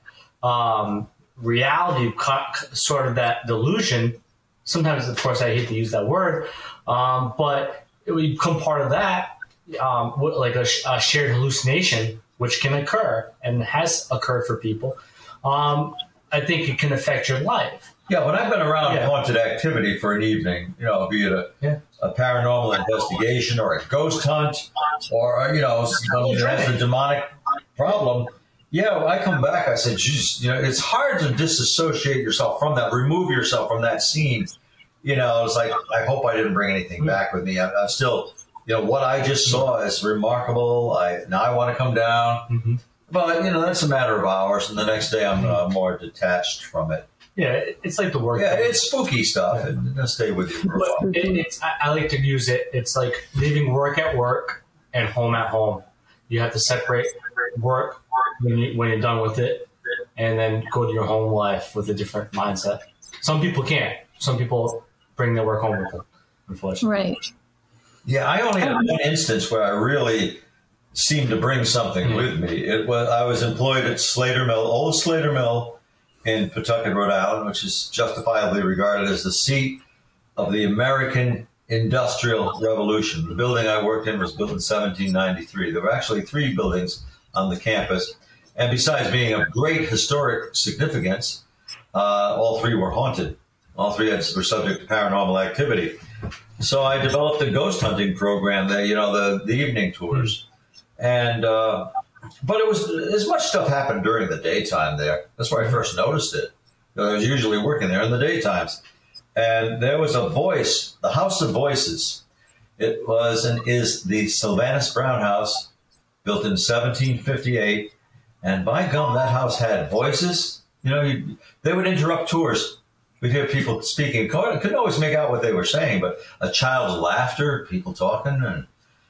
um, reality, sort of that delusion, sometimes, of course, I hate to use that word, um, but we become part of that, um, like a, a shared hallucination, which can occur and has occurred for people. Um, I think it can affect your life. Yeah, when I've been around Yeah. haunted activity for an evening, you know, be it a, Yeah. a paranormal investigation or a ghost hunt or, you know, somebody that has a demonic problem, yeah, I come back, I said, geez, you know, it's hard to disassociate yourself from that, remove yourself from that scene. You know, it's like, I hope I didn't bring anything back with me. I, I'm still, you know, what I just saw is remarkable. I Now I want to come down. Mm-hmm. But, you know, that's a matter of hours. And the next day I'm uh, more detached from it. Yeah, it's like the work. Yeah, it's spooky stuff. And it'll stay with you for a while. But it, it's, I, I like to use it. It's like leaving work at work and home at home. You have to separate work when, you, when you're done with it and then go to your home life with a different mindset. Some people can't. Some people bring their work home with them, unfortunately. Right. Yeah, I only had one instance where I really seemed to bring something Mm-hmm. with me. It was I was employed at Slater Mill, old Slater Mill in Pawtucket, Rhode Island, which is justifiably regarded as the seat of the American Industrial Revolution. The building I worked in was built in seventeen ninety-three. There were actually three buildings on the campus. And besides being of great historic significance, uh, all three were haunted. All three had, were subject to paranormal activity. So I developed a ghost hunting program there, you know, the, the evening tours. And, uh, but it was, as much stuff happened during the daytime there. That's where I first noticed it. I was usually working there in the daytimes. And there was a voice, the House of Voices. It was and is the Sylvanus Brown House, built in seventeen fifty-eight. And by gum, that house had voices. You know, you, they would interrupt tours. We'd hear people speaking. Couldn't always make out what they were saying, but a child's laughter, people talking. And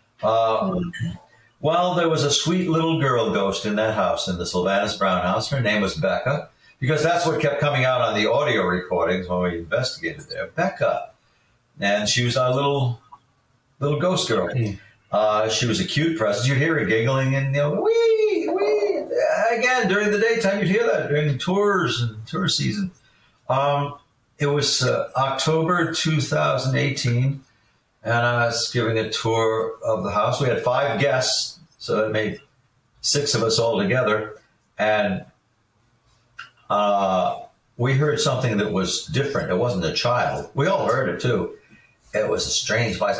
uh, well, there was a sweet little girl ghost in that house, in the Sylvanus Brown House. Her name was Becca, because that's what kept coming out on the audio recordings when we investigated there. Becca. And she was our little little ghost girl. Mm. Uh, she was a cute presence. You'd hear her giggling and, you know, wee, wee. Again, during the daytime, you'd hear that during tours and tour season. Um, it was uh, October two thousand eighteen, and I was giving a tour of the house. We had five guests, so that made six of us all together. And uh, we heard something that was different. It wasn't a child. We all heard it, too. It was a strange voice.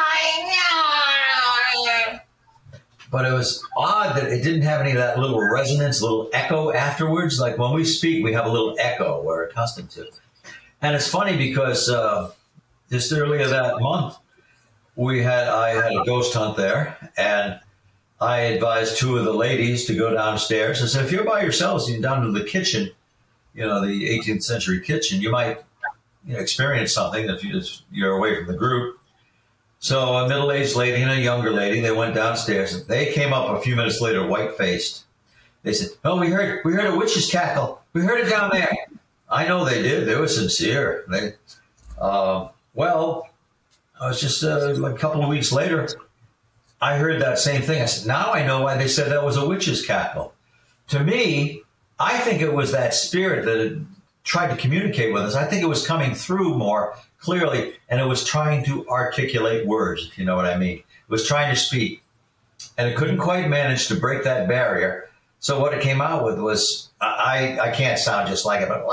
But it was odd that it didn't have any of that little resonance, little echo afterwards. Like when we speak, we have a little echo we're accustomed to. And it's funny because uh, just earlier that month, we had I had a ghost hunt there, and I advised two of the ladies to go downstairs. I said, if you're by yourselves, you're down to the kitchen. you know, the eighteenth century kitchen, you might you know, experience something if you just, you're away from the group. So a middle-aged lady and a younger lady, they went downstairs. They came up a few minutes later, white-faced. They said, "Oh, we heard we heard a witch's cackle. We heard it down there." I know they did. They were sincere. They, uh, well, I was just uh, like a couple of weeks later, I heard that same thing. I said, "Now I know why they said that was a witch's cackle." To me, I think it was that spirit that had tried to communicate with us. I think it was coming through more clearly, and it was trying to articulate words, if you know what I mean. It was trying to speak, and it couldn't quite manage to break that barrier. So what it came out with was, I, I can't sound just like it, but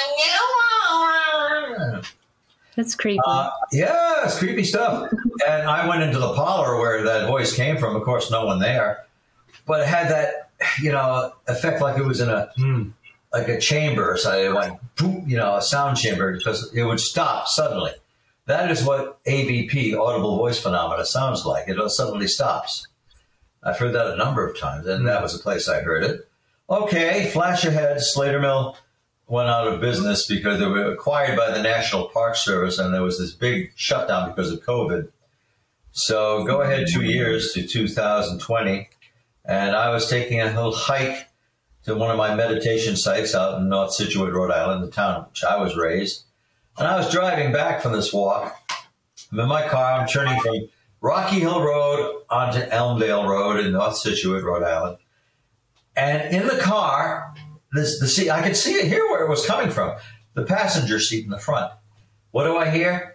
that's creepy. Uh, yeah, it's creepy stuff. And I went into the parlor where that voice came from. Of course, no one there, but it had that, you know, effect like it was in a mm. like a chamber. So it went, you know, a sound chamber, because it would stop suddenly. That is what A V P, audible voice phenomena, sounds like. It suddenly stops. I've heard that a number of times, and that was the place I heard it. Okay, flash ahead. Slater Mill went out of business because they were acquired by the National Park Service, and there was this big shutdown because of COVID. So go ahead two years to two thousand twenty, and I was taking a little hike to one of my meditation sites out in North Scituate, Rhode Island, the town in which I was raised. And I was driving back from this walk. I'm in my car. I'm turning from Rocky Hill Road onto Elmdale Road in North Scituate, Rhode Island. And in the car, this, the seat, I could see it here where it was coming from, the passenger seat in the front. What do I hear?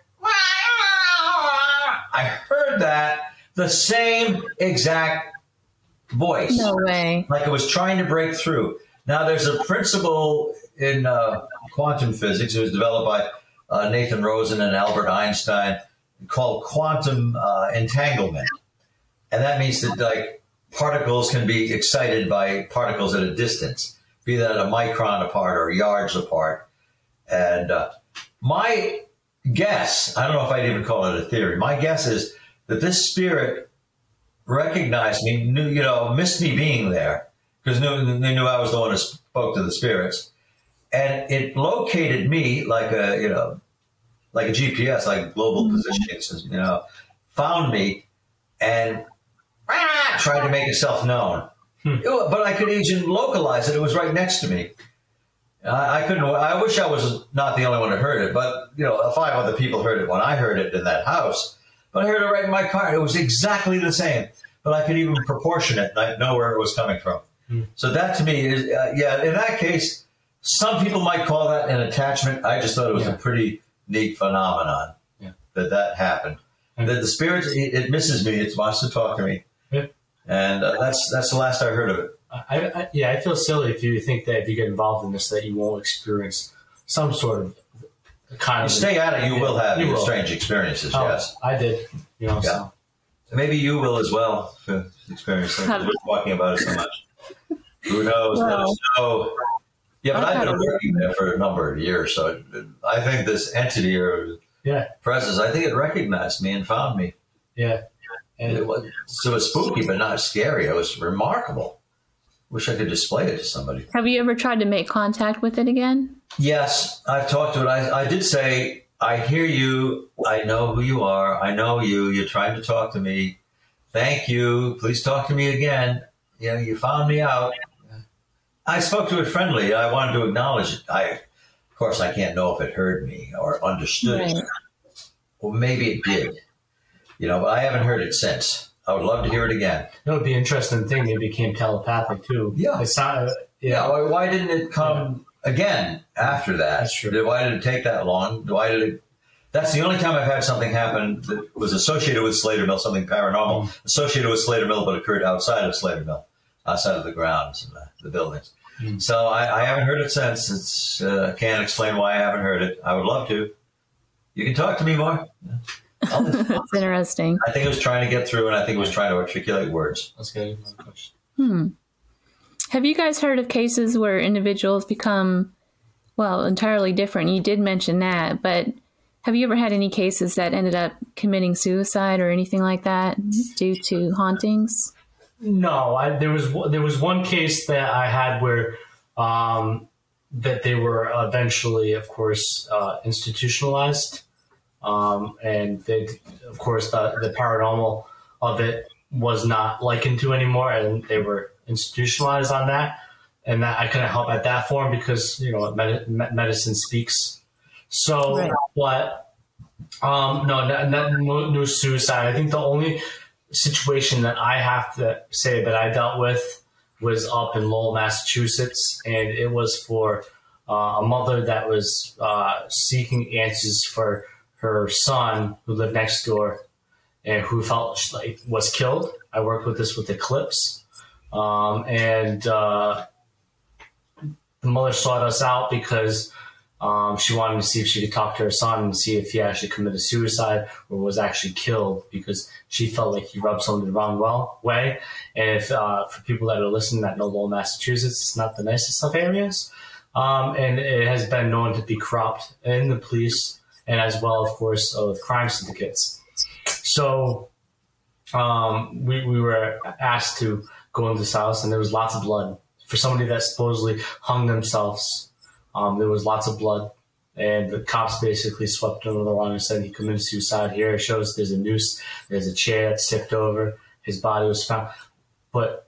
I heard that, the same exact voice. No way. Like it was trying to break through. Now, there's a principle in uh, quantum physics. It was developed by uh, Nathan Rosen and Albert Einstein, called quantum uh, entanglement. And that means that like particles can be excited by particles at a distance, be that a micron apart or yards apart. And uh, my guess, I don't know if I'd even call it a theory, my guess is that this spirit recognized me, knew, you know, missed me being there, because knew, they knew I was the one who spoke to the spirits. And it located me like a, you know, like a G P S, like global positioning system, you know, found me and ah, tried to make itself known. Hmm. But I could even localize it. It was right next to me. I, I couldn't, I wish I was not the only one who heard it, but, you know, five other people heard it when I heard it in that house. But I heard it right in my car. It was exactly the same, but I could even proportion it and I know where it was coming from. Hmm. So that to me is, uh, yeah, in that case, some people might call that an attachment. I just thought it was yeah. a pretty neat phenomenon yeah. that that happened. Okay. That the spirit, it, it misses me. It wants to talk to me. Yeah. And uh, that's that's the last I heard of it. I, I, yeah, I feel silly if you think that if you get involved in this, that you won't experience some sort of kind you of... stay at it, you will have you will. strange experiences, oh, yes. I did. You know, yeah. so. Maybe you will as well for experience. We're talking about it so much. Who knows? Well, let us know. Yeah, but I've been working there for a number of years, so I think this entity or yeah. presence, I think it recognized me and found me. Yeah. And it was, so it was spooky, but not scary. It was remarkable. Wish I could display it to somebody. Have you ever tried to make contact with it again? Yes, I've talked to it. I, I did say, I hear you. I know who you are. I know you. You're trying to talk to me. Thank you. Please talk to me again. You know, you found me out. I spoke to it friendly. I wanted to acknowledge it. I, of course, I can't know if it heard me or understood right. it. Well, maybe it did. You know, but I haven't heard it since. I would love to hear it again. It would be an interesting thing. It became telepathic, too. Yeah. It's not, uh, yeah. yeah why, why didn't it come yeah. again after that? That's true. Why did it take that long? Why did it? That's the only time I've had something happen that was associated with Slater Mill, something paranormal, mm. associated with Slater Mill, but occurred outside of Slater Mill. Outside of the grounds and the, the buildings. Mm. So I, I haven't heard it since. It's uh, can't explain why I haven't heard it. I would love to. You can talk to me more. That's interesting. I think it was trying to get through, and I think it was trying to articulate words. That's good. Hmm. Have you guys heard of cases where individuals become, well, entirely different? You did mention that, but have you ever had any cases that ended up committing suicide or anything like that due to hauntings? No, I, there was there was one case that I had where um, that they were eventually, of course, uh, institutionalized. Um, and they, of course, the, the paranormal of it was not likened to anymore, and they were institutionalized on that. And that I couldn't help at that form because, you know, med- medicine speaks. So, right. but um, no, not, not, no, no suicide. I think the only situation that I have to say that I dealt with was up in Lowell, Massachusetts, and it was for uh, a mother that was uh, seeking answers for her son who lived next door and who felt like was killed. I worked with this with Eclipse, um, and uh, the mother sought us out because um, she wanted to see if she could talk to her son and see if he actually committed suicide or was actually killed, because she felt like he rubbed someone the wrong well, way. And if uh, for people that are listening that know Lowell, Massachusetts, it's not the nicest of areas, um, and it has been known to be corrupt in the police, and as well, of course, uh, with crime syndicates. So um, we, we were asked to go into this house, and there was lots of blood. For somebody that supposedly hung themselves, um, there was lots of blood. And the cops basically swept under the rug and said he committed suicide. Here it shows there's a noose, there's a chair that's tipped over, his body was found. But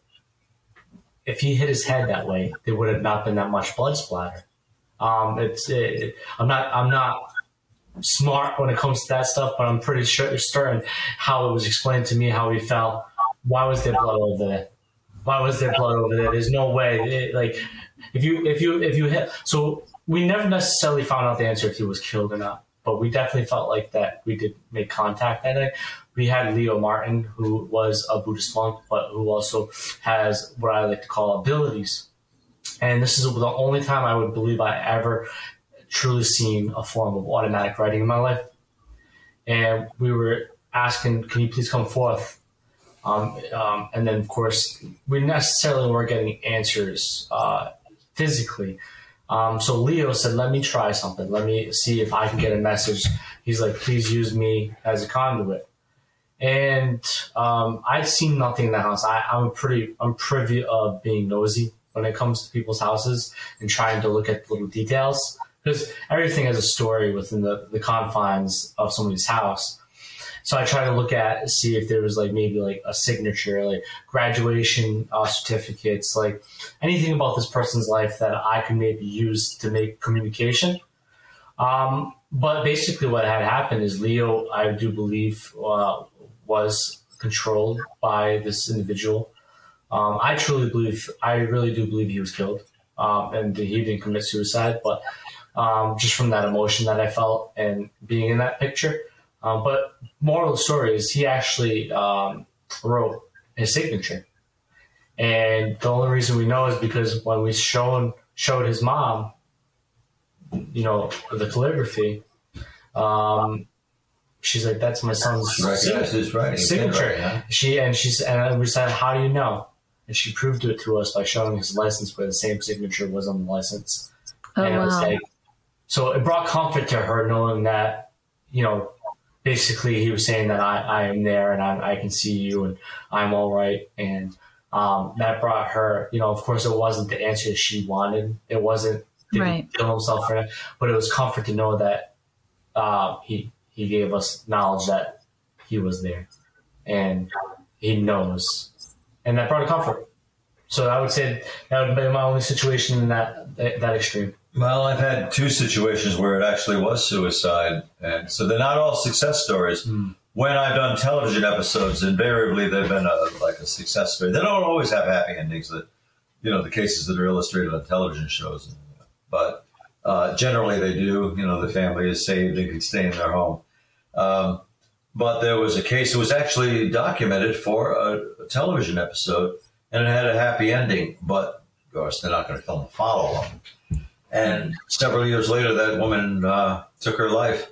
if he hit his head that way, there would have not been that much blood splatter. Um, it's it, I'm not I'm not smart when it comes to that stuff, but I'm pretty sure certain how it was explained to me how he fell. Why was there blood over there? Why was there blood over there? There's no way. It, like if you if you if you hit, so we never necessarily found out the answer if he was killed or not, but we definitely felt like that we did make contact that night. We had Leo Martin, who was a Buddhist monk, but who also has what I like to call abilities. And this is the only time I would believe I ever truly seen a form of automatic writing in my life. And we were asking, can you please come forth? Um, um, and then, of course, we necessarily weren't getting answers uh, physically. Um, so Leo said, let me try something. Let me see if I can get a message. He's like, please use me as a conduit. And um, I'd seen nothing in the house. I, I'm pretty, I'm privy of being nosy when it comes to people's houses and trying to look at little details, because everything has a story within the, the confines of somebody's house. So I try to look at, see if there was like maybe like a signature, like graduation uh, certificates, like anything about this person's life that I could maybe use to make communication. Um, but basically what had happened is Leo, I do believe, uh, was controlled by this individual. Um, I truly believe, I really do believe he was killed, um, and he didn't commit suicide, but um, just from that emotion that I felt and being in that picture. Um, but moral of the story is he actually um, wrote his signature. And the only reason we know is because when we shown, showed his mom, you know, the calligraphy, um, she's like, that's my son's signature. signature. Right, huh? She, and, she's, and we said, how do you know? And she proved it to us by showing his license where the same signature was on the license. Oh, and it was wow. like, so it brought comfort to her knowing that, you know, basically he was saying that I, I am there and I, I can see you and I'm all right. And um, that brought her, you know, of course it wasn't the answer she wanted. It wasn't, didn't right. kill himself for it, but it was comfort to know that uh, he, he gave us knowledge that he was there and he knows. And that brought a comfort. So I would say that would be my only situation in that, that, that extreme. Well, I've had two situations where it actually was suicide, and so they're not all success stories. Mm. When I've done television episodes, invariably they've been a, like a success story. They don't always have happy endings, that, you know, the cases that are illustrated on television shows, but uh, generally they do. You know, the family is saved and can stay in their home. Um, but there was a case that was actually documented for a, a television episode, and it had a happy ending, but of course they're not going to film a follow-up. And several years later, that woman uh, took her life.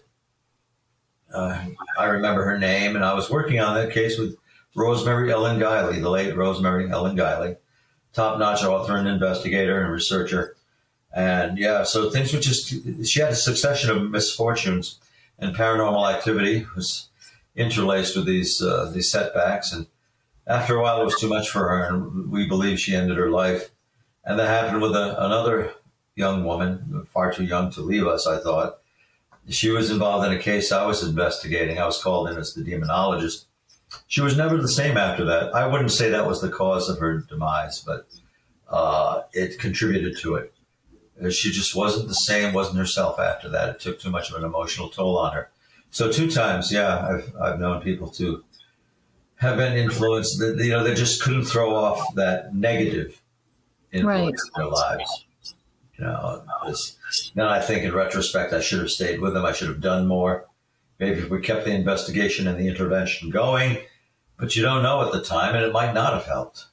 Uh, I remember her name, and I was working on that case with Rosemary Ellen Guiley, the late Rosemary Ellen Guiley, top-notch author and investigator and researcher. And yeah, so things were just, she had a succession of misfortunes, and paranormal activity was interlaced with these uh, these setbacks. And after a while, it was too much for her, and we believe she ended her life. And that happened with a, another young woman, far too young to leave us, I thought. She was involved in a case I was investigating. I was called in as the demonologist. She was never the same after that. I wouldn't say that was the cause of her demise, but uh, it contributed to it. She just wasn't the same, wasn't herself after that. It took too much of an emotional toll on her. So two times, yeah, I've I've known people to have been influenced. That, you know, they just couldn't throw off that negative influence right. in their lives. You know, then I think in retrospect, I should have stayed with them. I should have done more. Maybe if we kept the investigation and the intervention going, but you don't know at the time, and it might not have helped.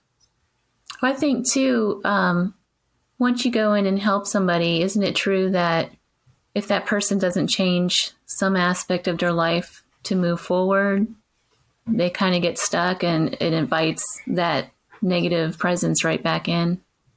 I think too. Um, once you go in and help somebody, isn't it true that if that person doesn't change some aspect of their life to move forward, they kind of get stuck and it invites that negative presence right back in?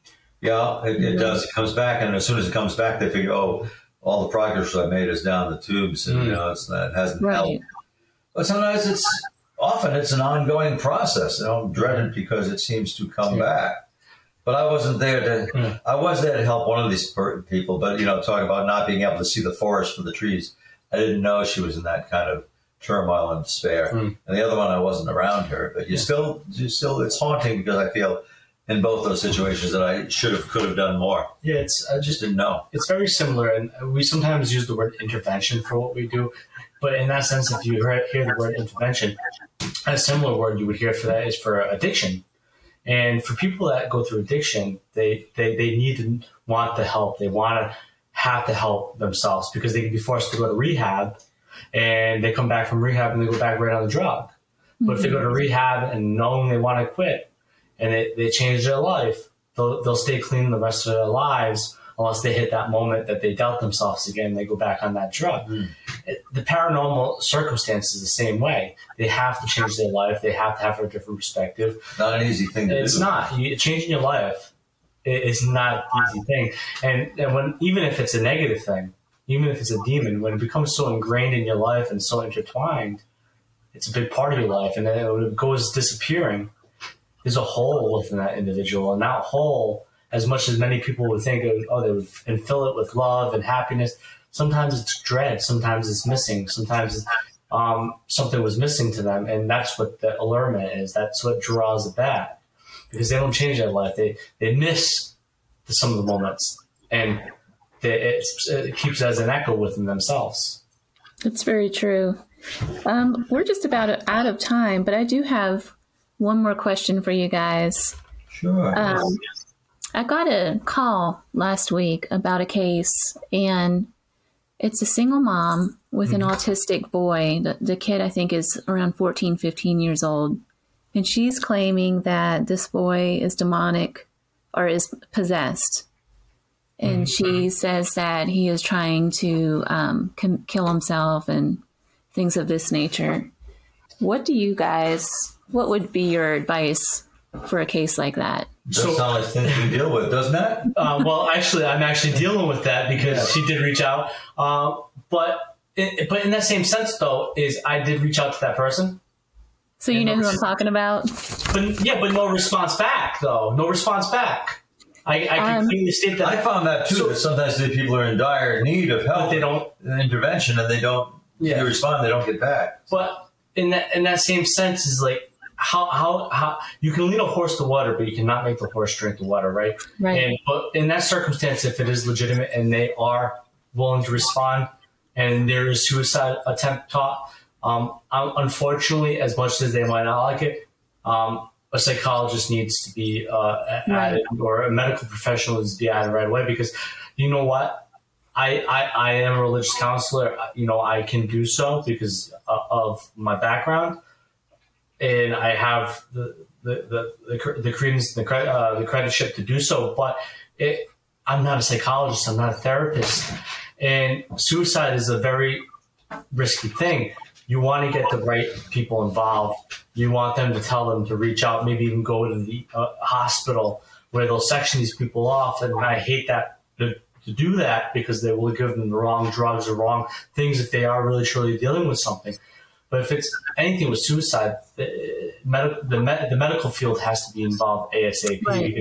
Yeah, it, it does. It comes back. And as soon as it comes back, they figure, oh, all the progress I made is down the tubes and, mm. you know, it's not, it hasn't right. helped. But sometimes it's, often it's an ongoing process. I don't dread it because it seems to come yeah. back. But I wasn't there to, mm. I was there to help one of these people, but, you know, talking about not being able to see the forest for the trees. I didn't know she was in that kind of turmoil and despair. Mm. And the other one, I wasn't around her, but you yeah. still, you still, it's haunting because I feel in both those situations that I should have, could have done more. Yeah. It's, I just didn't know. It's very similar. And we sometimes use the word intervention for what we do. But in that sense, if you hear the word intervention, a similar word you would hear for that is for addiction. And for people that go through addiction, they, they, they need to want the help. They want to have to help themselves because they can be forced to go to rehab and they come back from rehab and they go back right on the drug. Mm-hmm. But if they go to rehab and knowing they want to quit and they, they change their life, they'll, they'll stay clean the rest of their lives unless they hit that moment that they doubt themselves again and they go back on that drug. Mm. The paranormal circumstance is the same way. They have to change their life. They have to have a different perspective. Not an easy thing to it's do. It's not. You, changing your life is not an easy thing. And, and when even if it's a negative thing, even if it's a demon, when it becomes so ingrained in your life and so intertwined, it's a big part of your life. And then when it goes disappearing, there's a hole within that individual. And that hole, as much as many people would think, of, oh, they would and fill it with love and happiness, sometimes it's dread, sometimes it's missing, sometimes it's, um, something was missing to them. And that's what the allurement is. That's what draws it back. Because they don't change their life. They they miss the, some of the moments. And they, it, it keeps it as an echo within themselves. That's very true. Um, we're just about out of time, but I do have one more question for you guys. Sure. Um, I got a call last week about a case, and it's a single mom with an autistic boy. The, the kid, I think, is around fourteen, fifteen years old. And she's claiming that this boy is demonic or is possessed. And mm-hmm. she says that he is trying to um, com- kill himself and things of this nature. What do you guys, what would be your advice for a case like that? Does so, sound like things you deal with, doesn't that? Uh, well, actually, I'm actually dealing with that because yeah. she did reach out. Uh, but, it, but in that same sense, though, is I did reach out to that person. So you know who I'm talking about? But yeah, but no response back, though. No response back. I, I can um, clearly state that. I found that, too, so, that sometimes the people are in dire need of help. But they don't. Intervention, and they don't, yeah. they respond, they don't get back. But in that in that same sense, is like, how, how, how, you can lead a horse to water, but you cannot make the horse drink the water, right? Right. And, but in that circumstance, if it is legitimate and they are willing to respond and there is suicide attempt taught, Um, unfortunately, as much as they might not like it, um, a psychologist needs to be uh, added, right. or a medical professional needs to be added right away. Because you know what, I, I, I am a religious counselor. You know, I can do so because uh, of my background, and I have the the the the, the credence, the credit, uh, the creditship to do so. But it, I'm not a psychologist. I'm not a therapist, and suicide is a very risky thing. You want to get the right people involved. You want them to tell them to reach out, maybe even go to the uh, hospital where they'll section these people off. And I hate that to, to do that because they will give them the wrong drugs or wrong things if they are really truly dealing with something. But if it's anything with suicide, the, med- the, med- the medical field has to be involved ASAP. Right. Because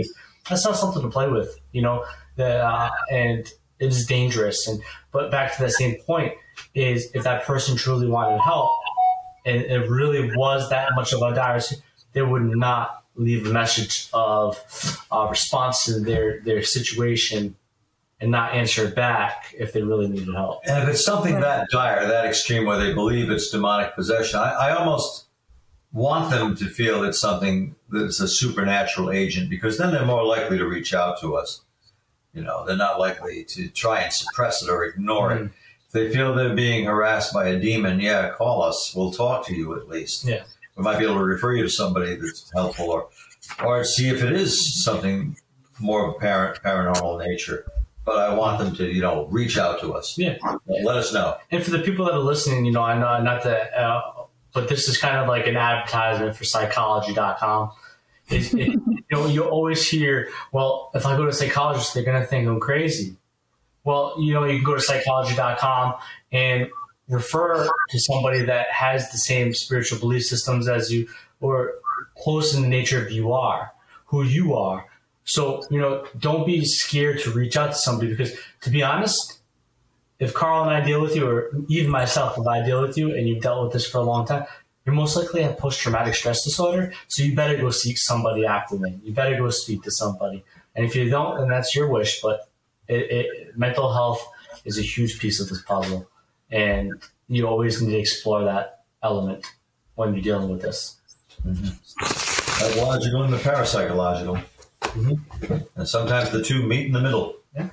that's not something to play with, you know, the, uh, and it is dangerous. And but back to that same point is if that person truly wanted help and it really was that much of a dire, they would not leave a message of uh, response to their, their situation and not answer it back if they really needed help. And if it's something that dire, that extreme, where they believe it's demonic possession, I, I almost want them to feel it's something that's a supernatural agent, because then they're more likely to reach out to us. You know, they're not likely to try and suppress it or ignore mm-hmm. it. If they feel they're being harassed by a demon, yeah, call us. We'll talk to you at least. Yeah. We might be able to refer you to somebody that's helpful, or or see if it is something more of a parent, paranormal nature. But I want them to, you know, reach out to us. Yeah. Let us know. And for the people that are listening, you know, I know not that, uh, but this is kind of like an advertisement for psychology dot com. It, it, you know, you always hear, well, if I go to a psychologist, they're going to think I'm crazy. Well, you know, you can go to psychology dot com and refer to somebody that has the same spiritual belief systems as you, or close in the nature of you are, who you are. So, you know, don't be scared to reach out to somebody, because to be honest, if Carl and I deal with you, or even myself, if I deal with you and you've dealt with this for a long time, you're most likely have post-traumatic stress disorder. So you better go seek somebody actively. You better go speak to somebody. And if you don't, then that's your wish. But it, it, mental health is a huge piece of this puzzle. And you always need to explore that element when you're dealing with this. Mm-hmm. Psychological and the parapsychological. Mm-hmm. And sometimes the two meet in the middle. Yeah.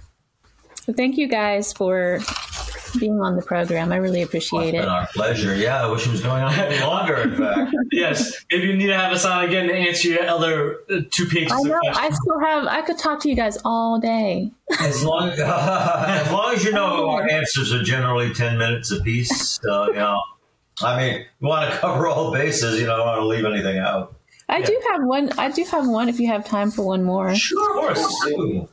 So thank you guys for being on the program. I really appreciate well, it's it. been our pleasure. Yeah, I wish it was going on a little longer, in fact. Yes. Maybe you need to have us on again to answer your other uh, two pages I know. of questions. I still have, I could talk to you guys all day. As long as, as long as you know our answers are generally ten minutes apiece, uh, you know. I mean, we want to cover all bases, you know, don't want to leave anything out. I Yeah. do have one. I do have one if you have time for one more. Sure, of course.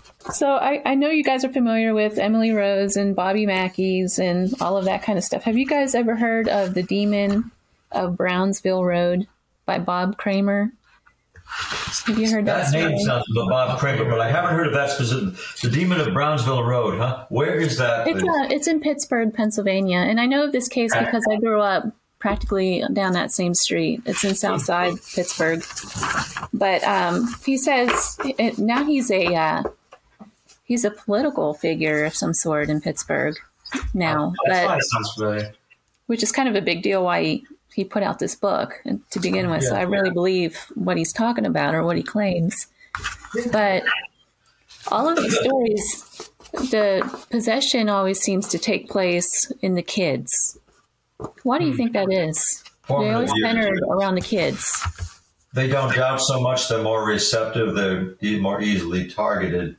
So I, I know you guys are familiar with Emily Rose and Bobby Mackey's and all of that kind of stuff. Have you guys ever heard of The Demon of Brownsville Road by Bob Kramer? Have you heard that, That name story? sounds like Bob Kramer, but I haven't heard of that specific. The Demon of Brownsville Road, huh? Where is that? It's, uh, it's in Pittsburgh, Pennsylvania. And I know of this case because I grew up practically down that same street. It's in Southside Pittsburgh. But um, he says it, now he's a uh, he's a political figure of some sort in Pittsburgh now, That's why but, it sounds familiar. which is kind of a big deal why he, he put out this book to begin with. So I really believe what he's talking about or what he claims. But all of these stories, the possession always seems to take place in the kids. Why do you think that is? They always centered around the kids. They don't doubt so much. They're more receptive. They're e- more easily targeted.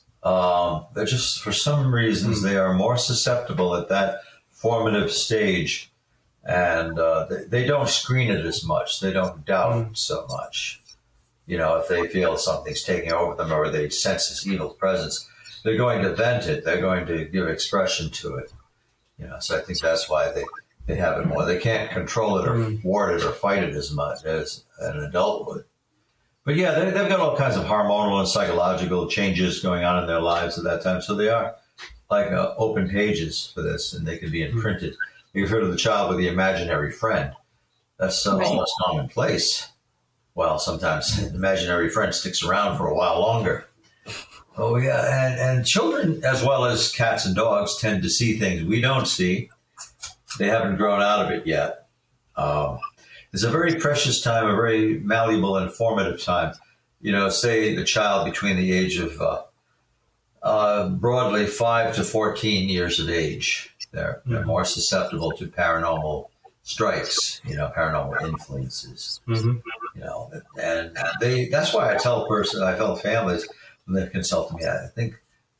Um, they're just, for some reasons, they are more susceptible at that formative stage. And uh, they, they don't screen it as much. They don't doubt so much. You know, if they feel something's taking over them or they sense this evil presence, they're going to vent it. They're going to give expression to it. You know, so I think that's why they, they have it more. They can't control it or mm. ward it or fight it as much as an adult would. But yeah, they, they've got all kinds of hormonal and psychological changes going on in their lives at that time. So they are like uh, open pages for this, and they can be imprinted. You've heard of the child with the imaginary friend. That's uh, right. Almost commonplace. Well, sometimes the imaginary friend sticks around for a while longer. Oh, yeah. And, and children, as well as cats and dogs, tend to see things we don't see. They haven't grown out of it yet. Um, it's a very precious time, a very malleable and formative time. You know, say the child between the age of uh, uh, broadly five to fourteen years of age. They're, they're more susceptible to paranormal strikes, you know, paranormal influences. Mm-hmm. You know, and they that's why I tell person, I tell families when they consult me, I think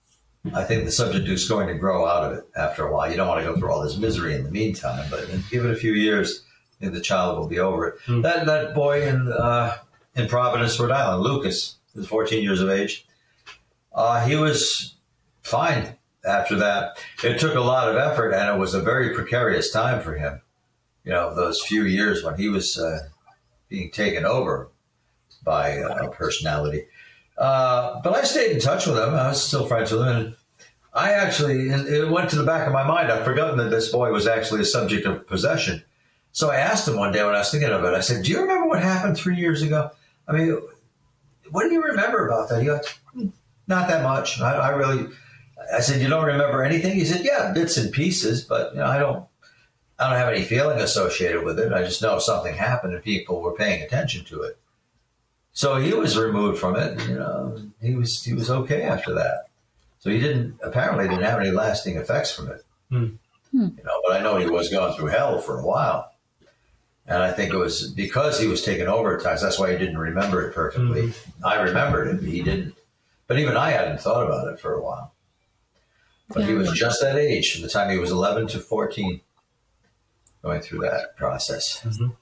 I think the subject is going to grow out of it after a while. You don't want to go through all this misery in the meantime, but give it a few years, I think the child will be over it. Mm-hmm. That that boy in uh, in Providence, Rhode Island, Lucas, who's fourteen years of age, uh, he was fine after that. It took a lot of effort, and it was a very precarious time for him. You know, those few years when he was uh, being taken over by a personality. Uh, but I stayed in touch with him. I was still friends with him. And I actually, and it went to the back of my mind. I'd forgotten that this boy was actually a subject of possession. So I asked him one day when I was thinking of it, I said, do you remember what happened three years ago? I mean, what do you remember about that? He goes, not that much. I, I really, I said, you don't remember anything? He said, yeah, bits and pieces, but you know, I don't, I don't have any feeling associated with it. I just know something happened and people were paying attention to it. So he was removed from it. You know, he was, he was okay after that. So he didn't, apparently didn't have any lasting effects from it. Hmm. You know, but I know he was going through hell for a while. And I think it was because he was taken over at times. That's why he didn't remember it perfectly. Mm-hmm. I remembered it, but he didn't. But even I hadn't thought about it for a while. But yeah. He was just that age, from the time he was eleven to fourteen, going through that process. Mm-hmm.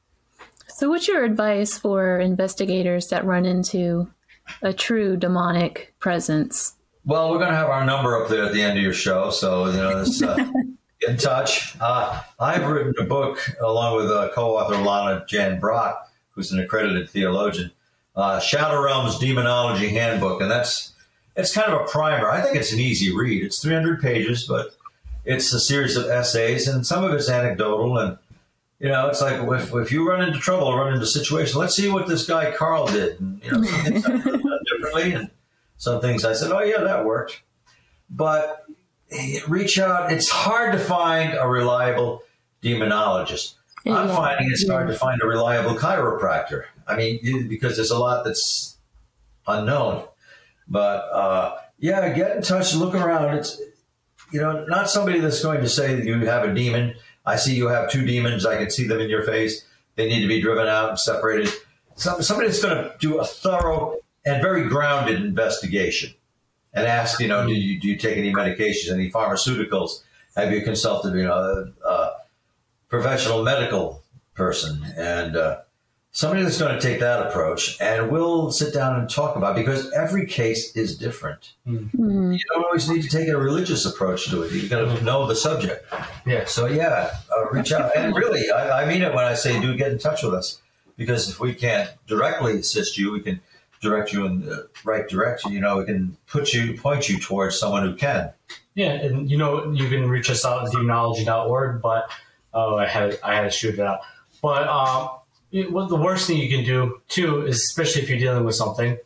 So what's your advice for investigators that run into a true demonic presence? Well, we're going to have our number up there at the end of your show. So, you know, this... Uh, Get in touch. Uh, I've written a book along with uh, co-author Lana Jan Brock, who's an accredited theologian, uh, Shadow Realms Demonology Handbook. And that's it's kind of a primer. I think it's an easy read. It's three hundred pages, but it's a series of essays, and some of it's anecdotal. And, you know, it's like if, if you run into trouble or run into a situation, let's see what this guy Carl did. And, you know, some things I've done differently, and some things I said, oh, yeah, that worked. But reach out. It's hard to find a reliable demonologist. Yeah. I'm finding it's hard to find a reliable chiropractor. I mean, because there's a lot that's unknown. But, uh, yeah, get in touch, look around. It's, you know, not somebody that's going to say that you have a demon. I see you have two demons. I can see them in your face. They need to be driven out and separated. Some, somebody that's going to do a thorough and very grounded investigation. And ask, you know, do you do you take any medications, any pharmaceuticals? Have you consulted, you know, a, a professional medical person? And uh, somebody that's going to take that approach, and we'll sit down and talk about it, because every case is different. Mm-hmm. You don't always need to take a religious approach to it. You've got to know the subject. Yeah. So, yeah, uh, reach out. And really, I, I mean it when I say do get in touch with us, because if we can't directly assist you, we can direct you in the right direction. You know, we can put you, point you towards someone who can. Yeah, and you know, you can reach us out at demonology dot org, but oh, I had I had to shoot it out. But um, it, well, the worst thing you can do too is, especially if you're dealing with something,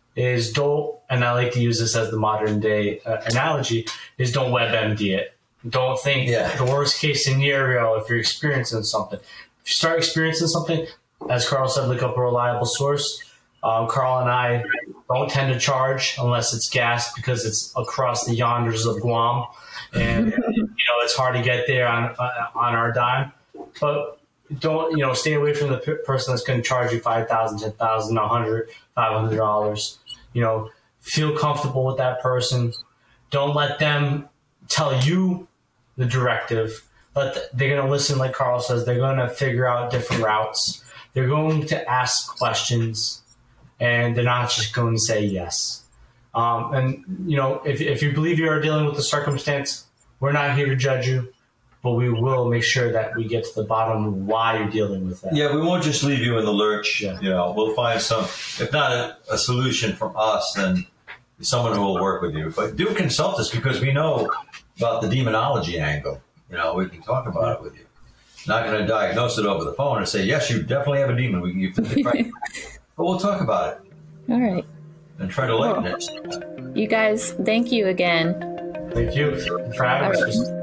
is don't. And I like to use this as the modern day uh, analogy: is don't WebMD it. Don't think yeah. the worst case scenario if you're experiencing something. If you start experiencing something, as Carl said, look up a reliable source. Um, Carl and I don't tend to charge unless it's gas, because it's across the yonders of Guam, and you know it's hard to get there on on our dime. But don't you know stay away from the p- person that's going to charge you five thousand, ten thousand, a hundred, five hundred dollars. You know, feel comfortable with that person. Don't let them tell you the directive. But th- they're going to listen, like Carl says. They're going to figure out different routes. They're going to ask questions. And they're not just going to say yes. Um, and, you know, if, if you believe you are dealing with the circumstance, we're not here to judge you, but we will make sure that we get to the bottom of why you're dealing with that. Yeah, we won't just leave you in the lurch. Yeah. You know, we'll find some, if not a, a solution from us, then someone who will work with you. But do consult us, because we know about the demonology angle. You know, we can talk about it with you. Not going to diagnose it over the phone and say, yes, you definitely have a demon. We can give the right. But we'll talk about it. All right. And try to lighten cool. it. You guys, thank you again. Thank you for having us.